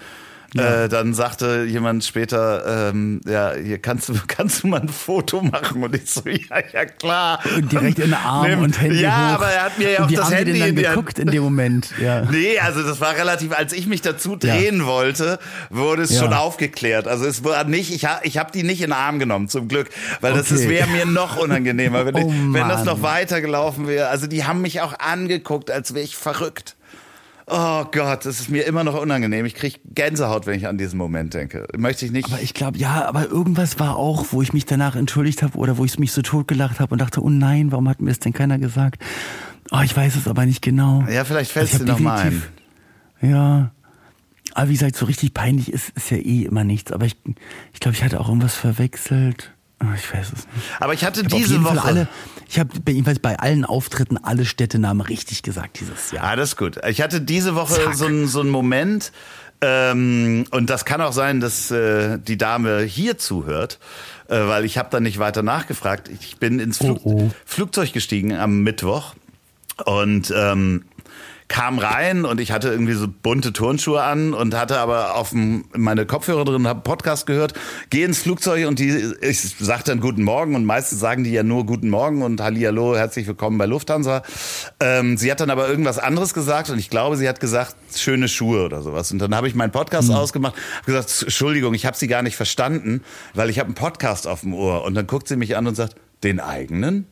Dann sagte jemand später, hier kannst du mal ein Foto machen? Und ich so, ja klar. Und direkt in den Arm und Handy hoch. Ja, aber er hat mir ja auch das Handy dann geguckt in dem Moment. Ja. Nee, also das war relativ, als ich mich dazu drehen wollte, wurde es schon aufgeklärt. Also es war nicht, ich habe die nicht in den Arm genommen, zum Glück, weil das wäre mir noch unangenehmer, wenn das noch weitergelaufen wäre. Also die haben mich auch angeguckt, als wäre ich verrückt. Oh Gott, das ist mir immer noch unangenehm. Ich kriege Gänsehaut, wenn ich an diesen Moment denke. Möchte ich nicht. Aber ich glaube, aber irgendwas war auch, wo ich mich danach entschuldigt habe oder wo ich mich so totgelacht habe und dachte, oh nein, warum hat mir das denn keiner gesagt? Oh, ich weiß es aber nicht genau. Ja, vielleicht fällt es dir noch mal ein. Ja, aber wie gesagt, so richtig peinlich ist ja eh immer nichts. Aber ich glaube, ich hatte auch irgendwas verwechselt. Ich weiß es nicht. Aber ich hatte diese Woche... Ich habe jedenfalls bei allen Auftritten alle Städtenamen richtig gesagt dieses Jahr. Ah, das ist gut. Ich hatte diese Woche so einen Moment, und das kann auch sein, dass die Dame hier zuhört, weil ich habe da nicht weiter nachgefragt. Ich bin ins Flugzeug gestiegen am Mittwoch und kam rein und ich hatte irgendwie so bunte Turnschuhe an und hatte aber auf meine Kopfhörer drin, habe Podcast gehört, gehe ins Flugzeug und ich sage dann Guten Morgen und meistens sagen die ja nur Guten Morgen und Hallihallo, herzlich willkommen bei Lufthansa. Sie hat dann aber irgendwas anderes gesagt und ich glaube, sie hat gesagt, schöne Schuhe oder sowas. Und dann habe ich meinen Podcast ausgemacht, habe gesagt, Entschuldigung, ich habe Sie gar nicht verstanden, weil ich habe einen Podcast auf dem Ohr. Und dann guckt sie mich an und sagt, den eigenen?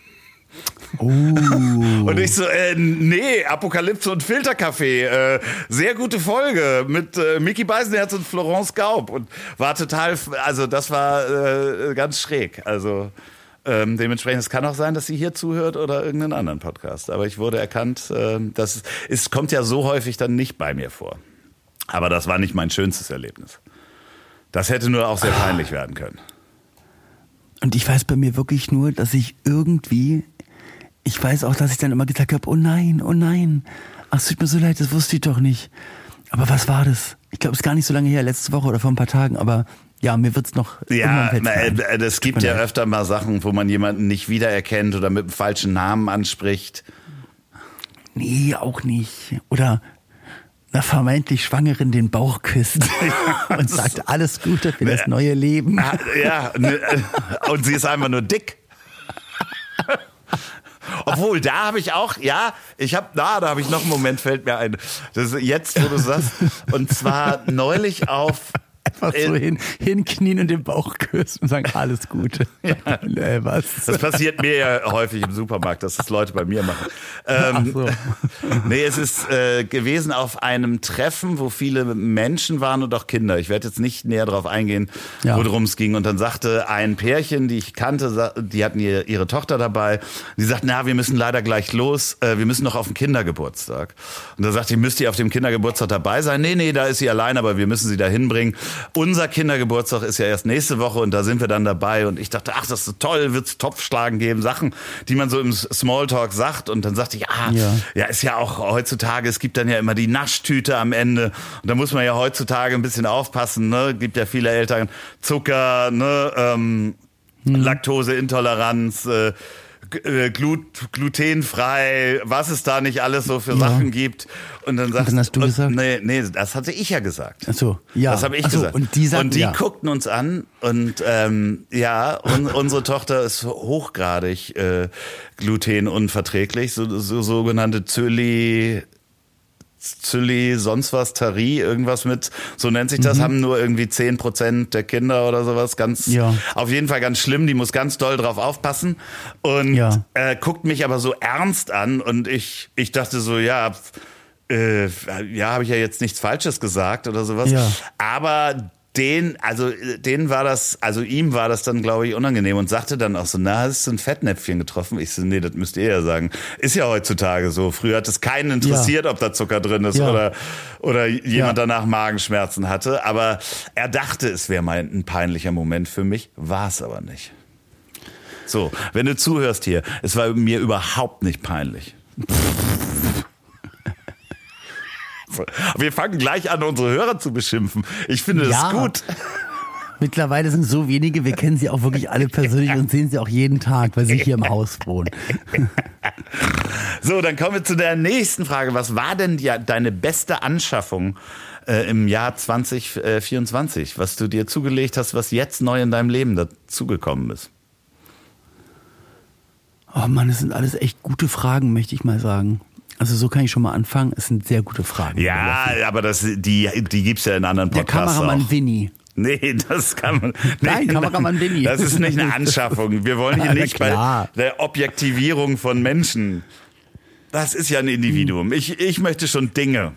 Und ich so, nee, Apokalypse und Filterkaffee, sehr gute Folge mit Micky Beisenherz und Florence Gaub und war total, also das war ganz schräg, also dementsprechend, es kann auch sein, dass sie hier zuhört oder irgendeinen anderen Podcast, aber ich wurde erkannt, es kommt ja so häufig dann nicht bei mir vor, aber das war nicht mein schönstes Erlebnis. Das hätte nur auch sehr peinlich werden können. Und ich weiß bei mir wirklich nur, dass ich weiß auch, dass ich dann immer gesagt habe, oh nein, ach, es tut mir so leid, das wusste ich doch nicht. Aber was war das? Ich glaube, es ist gar nicht so lange her, letzte Woche oder vor ein paar Tagen, aber ja, mir wird's noch... Ja, es gibt ja öfter mal Sachen, wo man jemanden nicht wiedererkennt oder mit dem falschen Namen anspricht. Nee, auch nicht. Oder einer vermeintlich Schwangeren den Bauch küsst und sagt, alles Gute für das neue Leben. Ja, und sie ist einfach nur dick. Obwohl, da habe ich auch, da habe ich noch einen Moment, fällt mir ein. Das ist jetzt, wo du sagst, und zwar neulich auf... Einfach so hinknien und den Bauch küssen und sagen, alles Gute. Ja. Was? Das passiert mir ja häufig im Supermarkt, dass das Leute bei mir machen. Ach so. Nee, es ist gewesen auf einem Treffen, wo viele Menschen waren und auch Kinder. Ich werde jetzt nicht näher drauf eingehen, worum es ging. Und dann sagte ein Pärchen, die ich kannte, die hatten ihre Tochter dabei. Die sagten, wir müssen leider gleich los. Wir müssen noch auf den Kindergeburtstag. Und da sagte ich, müsst ihr auf dem Kindergeburtstag dabei sein? Nee, da ist sie allein, aber wir müssen sie da hinbringen. Unser Kindergeburtstag ist ja erst nächste Woche und da sind wir dann dabei und ich dachte, das ist so toll, wird's Topfschlagen geben, Sachen, die man so im Smalltalk sagt und dann sagte ich, ist ja auch heutzutage, es gibt dann ja immer die Naschtüte am Ende und da muss man ja heutzutage ein bisschen aufpassen, ne, gibt ja viele Eltern Zucker, ne, Laktoseintoleranz, glutenfrei, was es da nicht alles so für Sachen gibt. Und dann hast du gesagt? Nee, das hatte ich ja gesagt. Ach so, ja. Das habe ich gesagt. Und die guckten uns an und unsere Tochter ist hochgradig glutenunverträglich, so sogenannte Zöli, sonst was, Tari, irgendwas mit, so nennt sich das, haben nur irgendwie 10% der Kinder oder sowas, auf jeden Fall ganz schlimm, die muss ganz doll drauf aufpassen und guckt mich aber so ernst an und ich dachte so, habe ich ja jetzt nichts Falsches gesagt oder sowas, aber ihm war das dann, glaube ich, unangenehm und sagte dann auch so, hast du ein Fettnäpfchen getroffen? Ich so, nee, das müsst ihr ja sagen. Ist ja heutzutage so. Früher hat es keinen interessiert, ob da Zucker drin ist oder jemand danach Magenschmerzen hatte. Aber er dachte, es wäre mal ein peinlicher Moment für mich. War es aber nicht. So, wenn du zuhörst hier, es war mir überhaupt nicht peinlich. Wir fangen gleich an, unsere Hörer zu beschimpfen. Ich finde das gut. Mittlerweile sind so wenige, wir kennen sie auch wirklich alle persönlich und sehen sie auch jeden Tag, weil sie hier im Haus wohnen. So, dann kommen wir zu der nächsten Frage. Was war denn deine beste Anschaffung im Jahr 2024, was du dir zugelegt hast, was jetzt neu in deinem Leben dazugekommen ist? Oh Mann, das sind alles echt gute Fragen, möchte ich mal sagen. Also so kann ich schon mal anfangen. Es sind sehr gute Fragen. Ja, aber die gibt's ja in anderen Podcasts. Der Kameramann auch. Winnie. Nee, das kann man. Nein, Kameramann Winnie. Das ist nicht eine Anschaffung. Wir wollen hier nicht bei der Objektivierung von Menschen. Das ist ja ein Individuum. Ich möchte schon Dinge.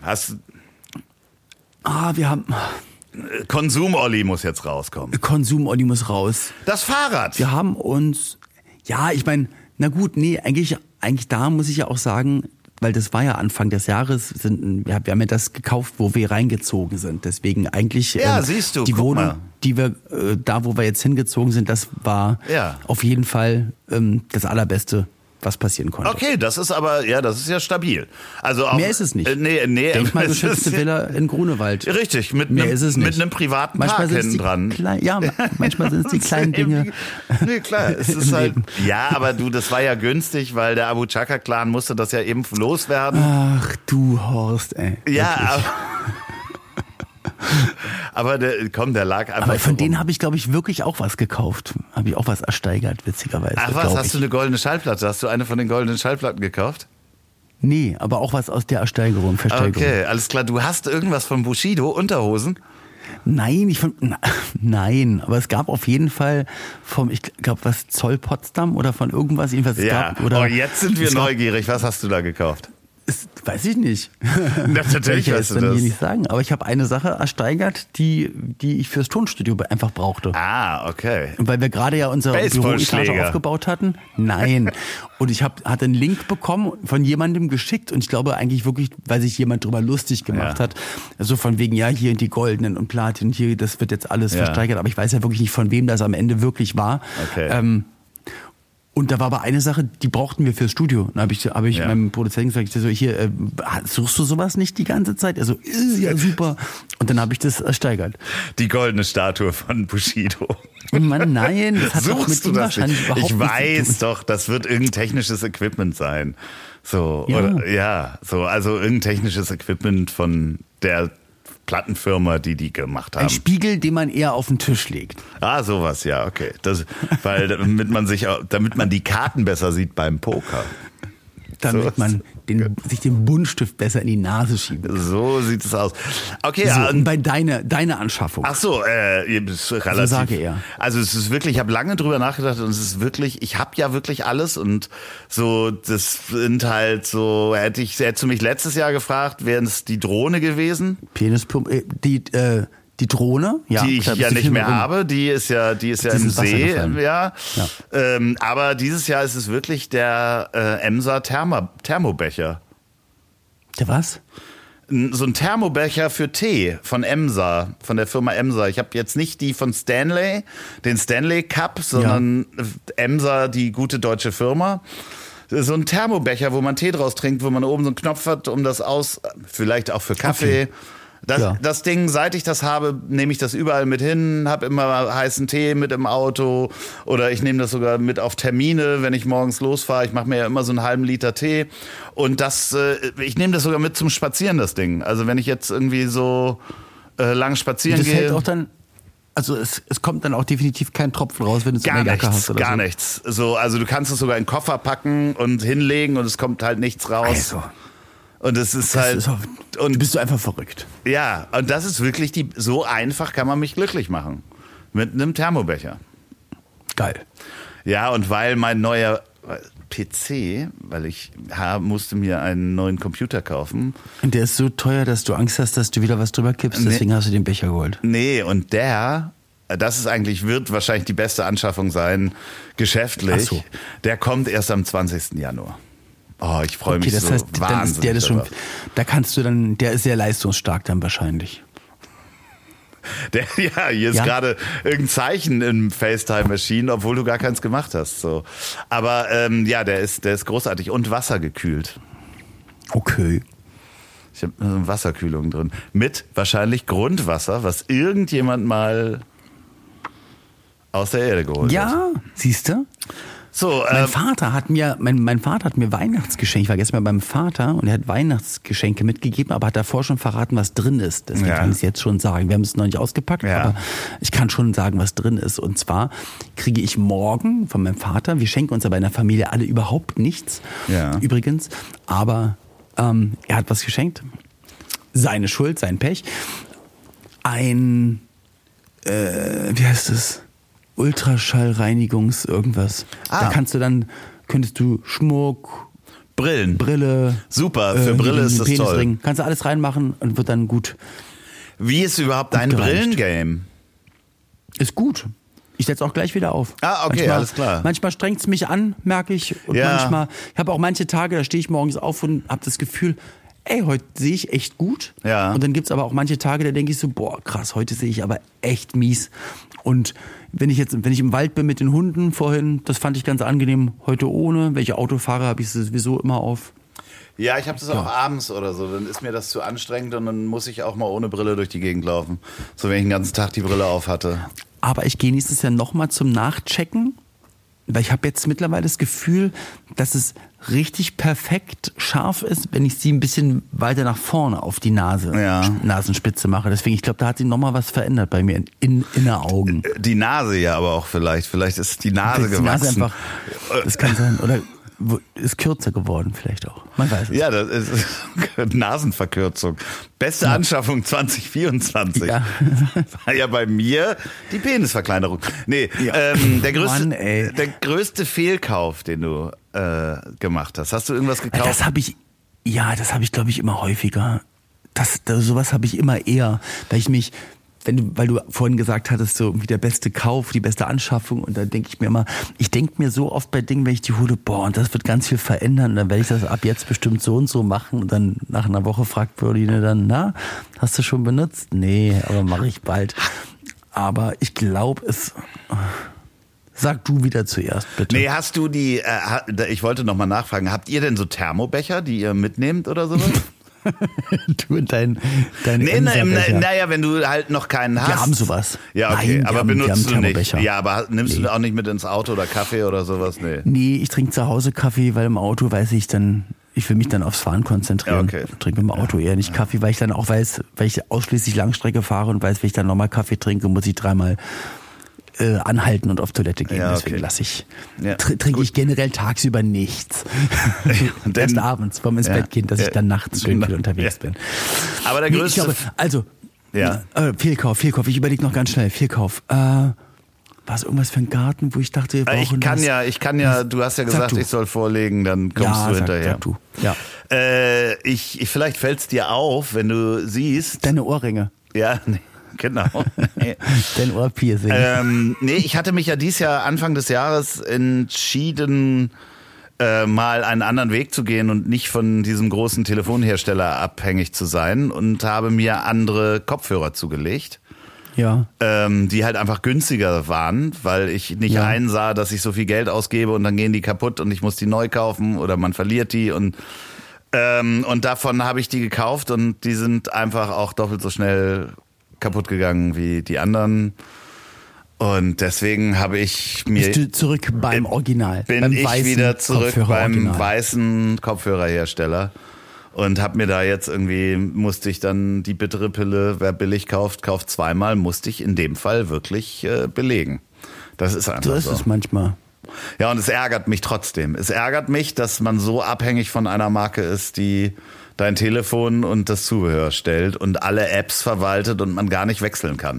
Wir haben... Konsum-Olli muss jetzt rauskommen. Konsum-Olli muss raus. Das Fahrrad. Wir haben uns... Ja, ich meine, na gut, nee, eigentlich da muss ich ja auch sagen, weil das war ja Anfang des Jahres, wir haben ja das gekauft, wo wir reingezogen sind. Deswegen eigentlich siehst du, die Wohnung, die wir da, wo wir jetzt hingezogen sind, das war auf jeden Fall das Allerbeste, was passieren konnte. Okay, das ist ja stabil. Also auch, mehr ist es nicht. Nee. Denkmalgeschützte Villa in Grunewald. Richtig, mit einem privaten Park hinten dran. Manchmal sind es die kleinen Dinge. Nee, klar. Es ist halt, ja, aber das war ja günstig, weil der Abu Chaka-Clan musste das ja eben loswerden. Ach du Horst, ey. Ja, aber der lag einfach. Aber von denen habe ich, glaube ich, wirklich auch was gekauft. Habe ich auch was ersteigert, witzigerweise. Ach was, hast du eine goldene Schallplatte? Hast du eine von den goldenen Schallplatten gekauft? Nee, aber auch was aus der Versteigerung. Okay, alles klar. Du hast irgendwas von Bushido, Unterhosen? Nein, aber es gab auf jeden Fall ich glaube, was Zoll Potsdam oder von irgendwas. Jedenfalls jetzt sind wir neugierig. Was hast du da gekauft? Weiß ich nicht. Natürlich weißt du das. Hier nicht sagen. Aber ich habe eine Sache ersteigert, die ich fürs Tonstudio einfach brauchte. Ah, okay. Und weil wir gerade ja unsere Büroetage aufgebaut hatten. Nein. Und ich hatte einen Link bekommen, von jemandem geschickt. Und ich glaube eigentlich wirklich, weil sich jemand drüber lustig gemacht hat. Also von wegen, hier die goldenen und Platin, hier, das wird jetzt alles versteigert. Aber ich weiß ja wirklich nicht, von wem das am Ende wirklich war. Okay. Und da war aber eine Sache, die brauchten wir fürs Studio. Dann habe ich meinem Produzenten gesagt, suchst du sowas nicht die ganze Zeit? Er so, ist ja super. Und dann habe ich das ersteigert. Die goldene Statue von Bushido. Mann, nein, das hat doch mit ihm wahrscheinlich überhaupt nichts zu tun. Ich weiß doch, das wird irgendein technisches Equipment sein. So, also irgendein technisches Equipment von der Plattenfirma, die gemacht haben. Ein Spiegel, den man eher auf den Tisch legt. Ah, sowas, ja, okay. Damit man die Karten besser sieht beim Poker. Damit man sich den Buntstift besser in die Nase schiebt. So sieht es aus. Okay, und bei deine Anschaffung. Ach so, ist relativ. So sage er. Also es ist wirklich, ich habe lange drüber nachgedacht und es ist wirklich, ich habe ja wirklich alles und so, das sind halt so, hättest du mich letztes Jahr gefragt, wäre es die Drohne gewesen? Penispumpe, die Drohne, die ich ja nicht mehr habe, die ist ja im See, aber dieses Jahr ist es wirklich der Emser Thermobecher. Der was? So ein Thermobecher für Tee von Emser, von der Firma Emser. Ich habe jetzt nicht die von Stanley, den Stanley Cup, sondern Emser, die gute deutsche Firma. So ein Thermobecher, wo man Tee draus trinkt, wo man oben so einen Knopf hat, um das vielleicht auch für Kaffee. Okay. Das Ding, seit ich das habe, nehme ich das überall mit hin, habe immer heißen Tee mit im Auto oder ich nehme das sogar mit auf Termine, wenn ich morgens losfahre. Ich mache mir ja immer so einen halben Liter Tee und ich nehme das sogar mit zum Spazieren, das Ding. Also wenn ich jetzt irgendwie so lang spazieren gehe. Das hält auch dann, also es kommt dann auch definitiv kein Tropfen raus, wenn du es in der Jacke hast oder so. Gar nichts. So, also du kannst es sogar in den Koffer packen und hinlegen und es kommt halt nichts raus. Also. Und es ist halt. Und bist du einfach verrückt. Ja, und das ist wirklich so einfach kann man mich glücklich machen. Mit einem Thermobecher. Geil. Ja, und weil mein neuer PC, weil ich musste mir einen neuen Computer kaufen. Und der ist so teuer, dass du Angst hast, dass du wieder was drüber kippst, deswegen hast du den Becher geholt. Nee, und wird wahrscheinlich die beste Anschaffung sein, geschäftlich. Ach so. Der kommt erst am 20. Januar. Oh, ich freue mich so wahnsinnig. Dann ist der ist sehr leistungsstark dann wahrscheinlich. Hier ist gerade irgendein Zeichen im FaceTime erschienen, obwohl du gar keins gemacht hast. So. Aber der ist großartig und wassergekühlt. Okay. Ich habe eine Wasserkühlung drin. Mit wahrscheinlich Grundwasser, was irgendjemand mal aus der Erde geholt hat. Ja, siehst du? So, mein Vater hat mir Weihnachtsgeschenke. Ich war gestern mal beim Vater und er hat Weihnachtsgeschenke mitgegeben, aber hat davor schon verraten, was drin ist. Deswegen kann ich es jetzt schon sagen. Wir haben es noch nicht ausgepackt, aber ich kann schon sagen, was drin ist. Und zwar kriege ich morgen von meinem Vater, wir schenken uns aber in der Familie alle überhaupt nichts, übrigens, aber er hat was geschenkt. Seine Schuld, sein Pech. Wie heißt es? Ultraschallreinigungs irgendwas. Da könntest du Schmuck, Brille. Super, für Brille ist das toll. Kannst du alles reinmachen und wird dann gut. Wie ist überhaupt dein Brillengame? Ist gut. Ich setze auch gleich wieder auf. Ah, okay, alles klar. Manchmal strengt es mich an, merke ich. Und manchmal, ich habe auch manche Tage, da stehe ich morgens auf und habe das Gefühl, ey, heute sehe ich echt gut. Ja. Und dann gibt's aber auch manche Tage, da denke ich so, boah, krass, heute sehe ich aber echt mies. Und wenn ich im Wald bin mit den Hunden vorhin, das fand ich ganz angenehm, heute ohne. Welche Autofahrer habe ich sowieso immer auf. Ja, ich habe das auch abends oder so, dann ist mir das zu anstrengend und dann muss ich auch mal ohne Brille durch die Gegend laufen. So, wenn ich den ganzen Tag die Brille auf hatte. Aber ich gehe nächstes Jahr nochmal zum Nachchecken, weil ich habe jetzt mittlerweile das Gefühl, dass es richtig perfekt scharf ist, wenn ich sie ein bisschen weiter nach vorne auf die Nasenspitze mache. Deswegen, ich glaube, da hat sich nochmal was verändert bei mir in Augen. Die Nase ja aber auch vielleicht. Vielleicht ist die Nase gewachsen. Die Nase einfach, das kann sein. Oder ist kürzer geworden vielleicht auch. Man weiß es. Ja, das ist Nasenverkürzung. Beste Anschaffung 2024. Ja. War ja bei mir die Penisverkleinerung. Nee, der größte Fehlkauf, den du gemacht hast. Hast du irgendwas gekauft? Das habe ich, glaube ich, immer häufiger. Sowas habe ich immer eher, weil du vorhin gesagt hattest, so wie der beste Kauf, die beste Anschaffung, und da denke ich mir so oft bei Dingen, wenn ich die hole, boah, und das wird ganz viel verändern, und dann werde ich das ab jetzt bestimmt so und so machen, und dann nach einer Woche fragt Pauline dann, na, hast du schon benutzt? Nee, aber mache ich bald. Aber ich glaube, sag du wieder zuerst, bitte. Nee, hast du ich wollte noch mal nachfragen, habt ihr denn so Thermobecher, die ihr mitnehmt oder sowas? Du und dein naja, wenn du halt noch keinen hast. Wir haben sowas. Ja, okay, Nein, aber benutzt du nicht. Ja, aber nimmst du auch nicht mit ins Auto oder Kaffee oder sowas? Nee, ich trinke zu Hause Kaffee, weil im Auto weiß ich dann, ich will mich dann aufs Fahren konzentrieren. Ja, okay. Ich trinke im Auto eher nicht Kaffee, weil ich dann auch weiß, weil ich ausschließlich Langstrecke fahre und weiß, wenn ich dann nochmal Kaffee trinke, muss ich dreimal anhalten und auf Toilette gehen. Ja, okay. Deswegen trinke ich generell tagsüber nichts. Erst abends vorm ins Bett gehen, dass ich dann nachts schön viel unterwegs bin. Aber der größte... Fehlkauf. Ich überlege noch ganz schnell. Fehlkauf. War es irgendwas für einen Garten, wo ich dachte, wir brauchen ich kann ja, du hast ja gesagt, ich soll vorlegen, dann kommst du hinterher. Sag du. Ja. Vielleicht fällt es dir auf, wenn du siehst... Deine Ohrringe. Ja, nee. Genau. Dein Ohrpiercing. Ich hatte mich ja dieses Jahr, Anfang des Jahres, entschieden, mal einen anderen Weg zu gehen und nicht von diesem großen Telefonhersteller abhängig zu sein, und habe mir andere Kopfhörer zugelegt. Ja. Die halt einfach günstiger waren, weil ich nicht einsah, dass ich so viel Geld ausgebe und dann gehen die kaputt und ich muss die neu kaufen oder man verliert die, und davon habe ich die gekauft, und die sind einfach auch doppelt so schnell kaputt gegangen wie die anderen, und deswegen habe ich mir... Bist du zurück beim Original? Bin ich wieder zurück beim weißen Kopfhörerhersteller und habe mir da jetzt musste ich dann die bittere Pille, wer billig kauft zweimal, musste ich in dem Fall wirklich belegen. Das ist einfach so. So ist es manchmal. Ja, und es ärgert mich trotzdem. Es ärgert mich, dass man so abhängig von einer Marke ist, die dein Telefon und das Zubehör stellt und alle Apps verwaltet und man gar nicht wechseln kann.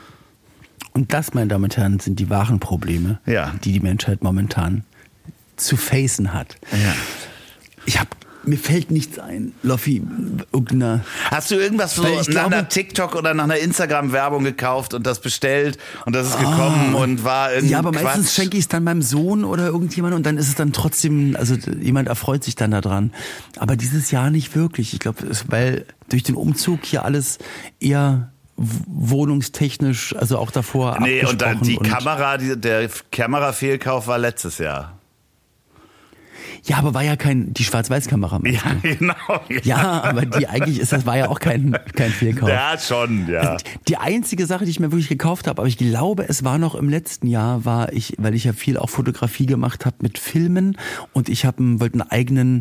Und das, meine Damen und Herren, sind die wahren Probleme, die die Menschheit momentan zu facen hat. Ja. Mir fällt nichts ein, Loffi, irgendeiner... Hast du irgendwas so nach einer TikTok oder nach einer Instagram-Werbung gekauft und das bestellt und das ist gekommen und war irgendwie Ja, aber meistens schenke ich es dann meinem Sohn oder irgendjemand, und dann ist es dann trotzdem, also jemand erfreut sich dann daran. Aber dieses Jahr nicht wirklich. Ich glaube, weil durch den Umzug hier alles eher wohnungstechnisch, also auch davor abgesprochen. Und dann der Kamerafehlkauf war letztes Jahr. Ja, aber war ja die Schwarz-Weiß-Kamera. Ja, genau. Ja, aber das war ja auch kein Fehlkauf. Ja, schon, ja. Die einzige Sache, die ich mir wirklich gekauft habe, aber ich glaube, es war noch im letzten Jahr, weil ich ja viel auch Fotografie gemacht habe mit Filmen und ich wollte einen eigenen,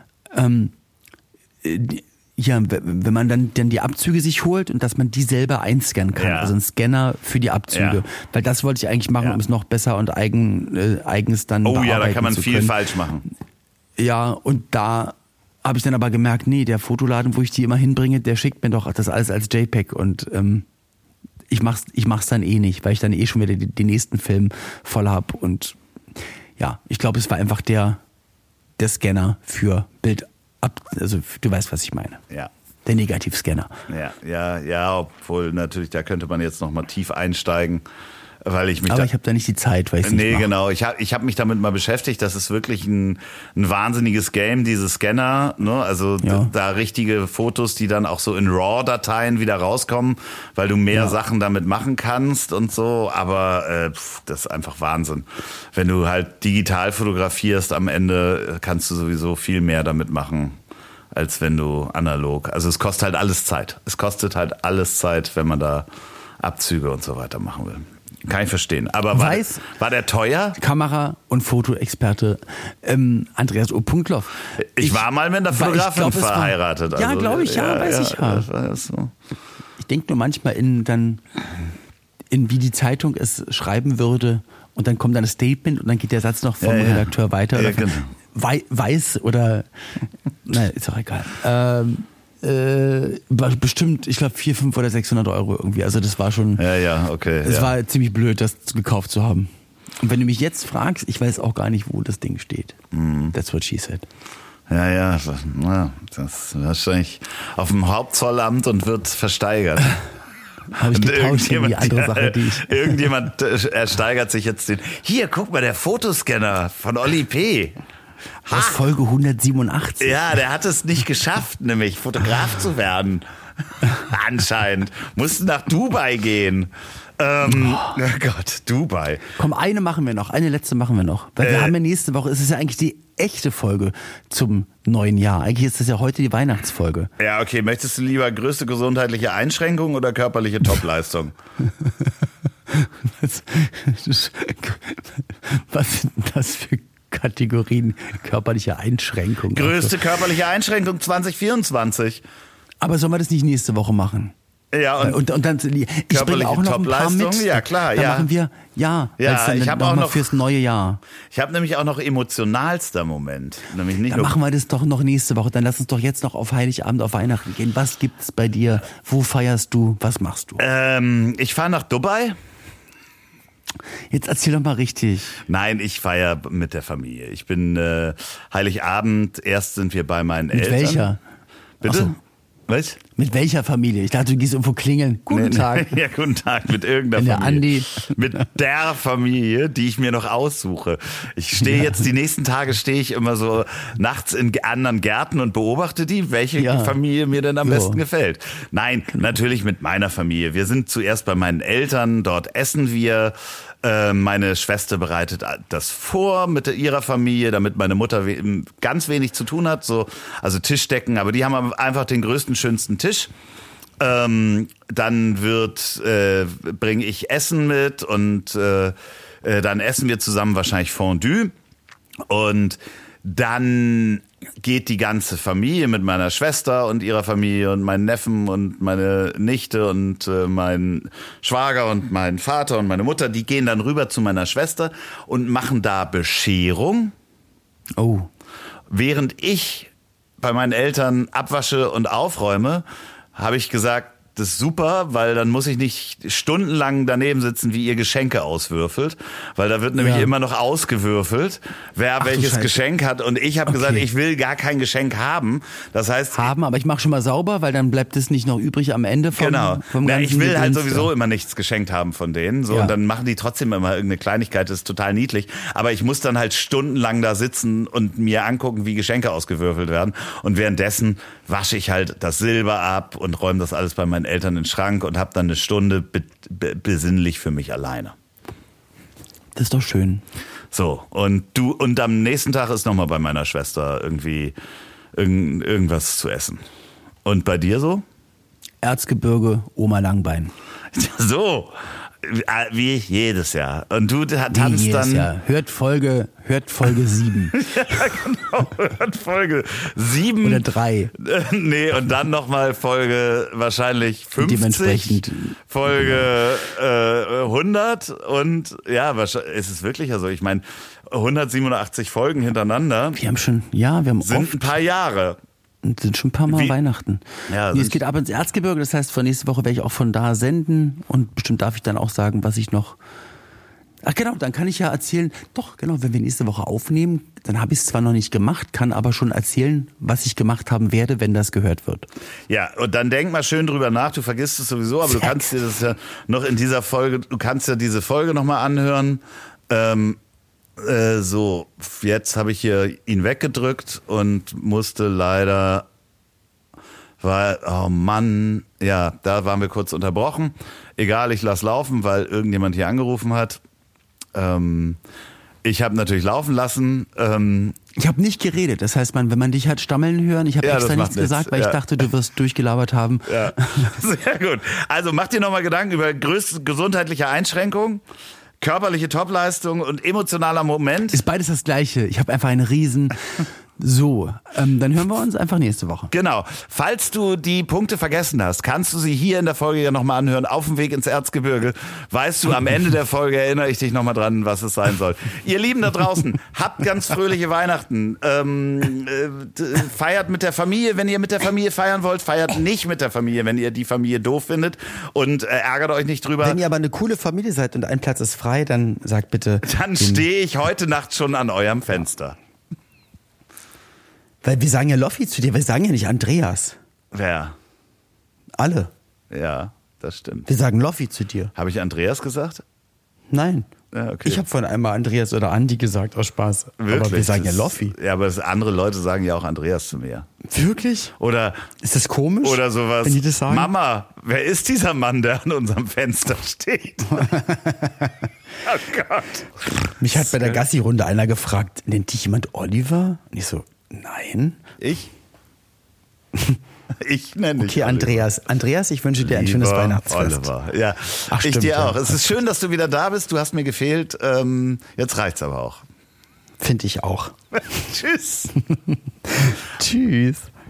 wenn man dann die Abzüge sich holt und dass man die selber einscannen kann. Ja. Also ein Scanner für die Abzüge. Ja. Weil das wollte ich eigentlich machen, um es noch besser und eigens dann bearbeiten zu können. Oh ja, da kann man viel falsch machen. Ja, und da habe ich dann aber gemerkt, nee, der Fotoladen, wo ich die immer hinbringe, der schickt mir doch das alles als JPEG und ich mach's dann eh nicht, weil ich dann eh schon wieder den nächsten Film voll habe und ja, ich glaube, es war einfach der Scanner für Bild. Also du weißt, was ich meine. Ja. Der Negativscanner. Ja, obwohl natürlich, da könnte man jetzt noch mal tief einsteigen, weil ich mich aber ich habe da nicht die Zeit, weil ich es nicht mache. Genau. Ich hab mich damit mal beschäftigt. Das ist wirklich ein wahnsinniges Game, diese Scanner. Ne? Also da richtige Fotos, die dann auch so in RAW-Dateien wieder rauskommen, weil du mehr Sachen damit machen kannst und so. Aber das ist einfach Wahnsinn. Wenn du halt digital fotografierst, am Ende kannst du sowieso viel mehr damit machen, als wenn du analog. Also es kostet halt alles Zeit. Es kostet halt alles Zeit, wenn man da Abzüge und so weiter machen will. Kann ich verstehen. Aber war der teuer? Kamera- und Fotoexperte Andreas O. Punktloff. Ich war mal mit einer Fotografin verheiratet. Ja, glaube ich, weiß ich ja. Das war so. Ich denke nur manchmal in wie die Zeitung es schreiben würde und dann kommt dann das Statement und dann geht der Satz noch vom Redakteur weiter. Ja, genau. Weiß oder nein, ist auch egal. Bestimmt, ich glaube 400, 500 oder 600 Euro irgendwie. Also das war schon. Ja, okay. Es war ziemlich blöd, das gekauft zu haben. Und wenn du mich jetzt fragst, ich weiß auch gar nicht, wo das Ding steht. That's what she said. Ja, das ist wahrscheinlich auf dem Hauptzollamt und wird versteigert. Habe ich getauscht gegen die andere Sache, die ich... Irgendjemand ersteigert sich jetzt den... Hier, guck mal, der Fotoscanner von Olli P. Aus Folge 187. Ja, der hat es nicht geschafft, nämlich Fotograf zu werden. Anscheinend. Musste nach Dubai gehen. Oh Gott, Dubai. Komm, eine letzte machen wir noch. Weil wir haben ja nächste Woche, es ist ja eigentlich die echte Folge zum neuen Jahr. Eigentlich ist das ja heute die Weihnachtsfolge. Ja, okay. Möchtest du lieber größte gesundheitliche Einschränkung oder körperliche Topleistung? Was sind das für Kategorien körperliche Einschränkung? Größte körperliche Einschränkung 2024. Aber sollen wir das nicht nächste Woche machen? Ja, und dann ich bringe auch noch ein paar mit. Ja, klar, dann machen wir ich habe auch noch fürs neue Jahr. Ich habe nämlich auch noch emotionalster Moment, nämlich nicht dann nur. Machen wir das doch noch nächste Woche. Dann lass uns doch jetzt noch auf Heiligabend, auf Weihnachten gehen. Was gibt's bei dir? Wo feierst du? Was machst du? Ich fahre nach Dubai. Jetzt erzähl doch mal richtig. Nein, ich feiere mit der Familie. Ich bin Heiligabend. Erst sind wir bei meinen Eltern. Mit welcher? Bitte? So. Was? Mit welcher Familie? Ich dachte, du gehst irgendwo klingeln. Guten Tag. Ja, guten Tag, mit irgendeiner Familie. Andi. Mit der Familie, die ich mir noch aussuche. Ich stehe jetzt, die nächsten Tage stehe ich immer so nachts in anderen Gärten und beobachte welche Familie mir denn am besten gefällt. Nein, natürlich mit meiner Familie. Wir sind zuerst bei meinen Eltern, dort essen wir. Meine Schwester bereitet das vor mit ihrer Familie, damit meine Mutter ganz wenig zu tun hat, also Tischdecken, aber die haben einfach den größten, schönsten Tisch. Dann bringe ich Essen mit und dann essen wir zusammen wahrscheinlich Fondue und dann geht die ganze Familie mit meiner Schwester und ihrer Familie und meinen Neffen und meine Nichte und mein Schwager und mein Vater und meine Mutter, die gehen dann rüber zu meiner Schwester und machen da Bescherung. Oh. Während ich bei meinen Eltern abwasche und aufräume, habe ich gesagt, das ist super, weil dann muss ich nicht stundenlang daneben sitzen, wie ihr Geschenke auswürfelt, weil da wird nämlich immer noch ausgewürfelt, wer welches Geschenk hat und ich habe gesagt, ich will gar kein Geschenk haben. Das heißt... aber ich mache schon mal sauber, weil dann bleibt es nicht noch übrig am Ende vom ganzen ich will halt sowieso immer nichts geschenkt haben von denen, und dann machen die trotzdem immer irgendeine Kleinigkeit, das ist total niedlich, aber ich muss dann halt stundenlang da sitzen und mir angucken, wie Geschenke ausgewürfelt werden und währenddessen wasche ich halt das Silber ab und räume das alles bei meinen Eltern in den Schrank und habe dann eine Stunde besinnlich für mich alleine. Das ist doch schön. So, und am nächsten Tag ist nochmal bei meiner Schwester irgendwie irgendwas zu essen. Und bei dir so? Erzgebirge, Oma Langbein. So, wie jedes Jahr. Und du tanzt jedes dann... Jahr. Hört Folge 7. Ja, genau, hört Folge 7. Oder 3. Nee, und dann nochmal Folge wahrscheinlich 50. Dementsprechend. Folge 100. Und ja, wahrscheinlich ist es wirklich so. Ich meine, 187 Folgen hintereinander. Wir haben sind oft ein paar Jahre. Und sind schon ein paar Mal Weihnachten. Ja, es geht ab ins Erzgebirge, das heißt, von nächste Woche werde ich auch von da senden und bestimmt darf ich dann auch sagen, was ich noch... Ach genau, dann kann ich ja erzählen, doch genau, wenn wir nächste Woche aufnehmen, dann habe ich es zwar noch nicht gemacht, kann aber schon erzählen, was ich gemacht haben werde, wenn das gehört wird. Ja, und dann denk mal schön drüber nach, du vergisst es sowieso, aber du kannst dir das ja noch in dieser Folge, du kannst ja diese Folge nochmal anhören. So, jetzt habe ich hier ihn weggedrückt und musste leider, weil, oh Mann, ja, da waren wir kurz unterbrochen. Egal, ich lass laufen, weil irgendjemand hier angerufen hat. Ich habe natürlich laufen lassen. Ich habe nicht geredet, das heißt, wenn man dich hat stammeln hören, ich habe extra nichts gesagt, weil ich dachte, du wirst durchgelabert haben. Ja. Sehr gut. Also mach dir nochmal Gedanken über größte gesundheitliche Einschränkungen. Körperliche Topleistung und emotionaler Moment. Ist beides das Gleiche. Ich habe einfach einen Riesen... So, dann hören wir uns einfach nächste Woche. Genau. Falls du die Punkte vergessen hast, kannst du sie hier in der Folge ja nochmal anhören. Auf dem Weg ins Erzgebirge. Weißt du, am Ende der Folge erinnere ich dich nochmal dran, was es sein soll. Ihr Lieben da draußen, habt ganz fröhliche Weihnachten. Feiert mit der Familie, wenn ihr mit der Familie feiern wollt. Feiert nicht mit der Familie, wenn ihr die Familie doof findet. Und ärgert euch nicht drüber. Wenn ihr aber eine coole Familie seid und ein Platz ist frei, dann sagt bitte... Dann stehe ich heute Nacht schon an eurem Fenster. Weil wir sagen ja Loffi zu dir, wir sagen ja nicht Andreas. Wer? Alle. Ja, das stimmt. Wir sagen Loffi zu dir. Habe ich Andreas gesagt? Nein. Ja, okay. Ich habe vorhin einmal Andreas oder Andi gesagt, aus Spaß. Wirklich? Aber wir sagen ja Loffi. Ja, aber andere Leute sagen ja auch Andreas zu mir. Wirklich? Oder ist das komisch? Oder sowas. Wenn die das sagen? Mama, wer ist dieser Mann, der an unserem Fenster steht? Oh Gott. Mich hat bei der Gassi-Runde einer gefragt, nennt dich jemand Oliver? Und ich so, nein. Ich nenne dich Okay, Andreas. Andreas, ich wünsche dir ein schönes Weihnachtsfest. Oliver. Ja, Ach, ich stimmt, dir auch. Ja. Es ist schön, dass du wieder da bist. Du hast mir gefehlt. Jetzt reicht's aber auch. Finde ich auch. Tschüss. Tschüss.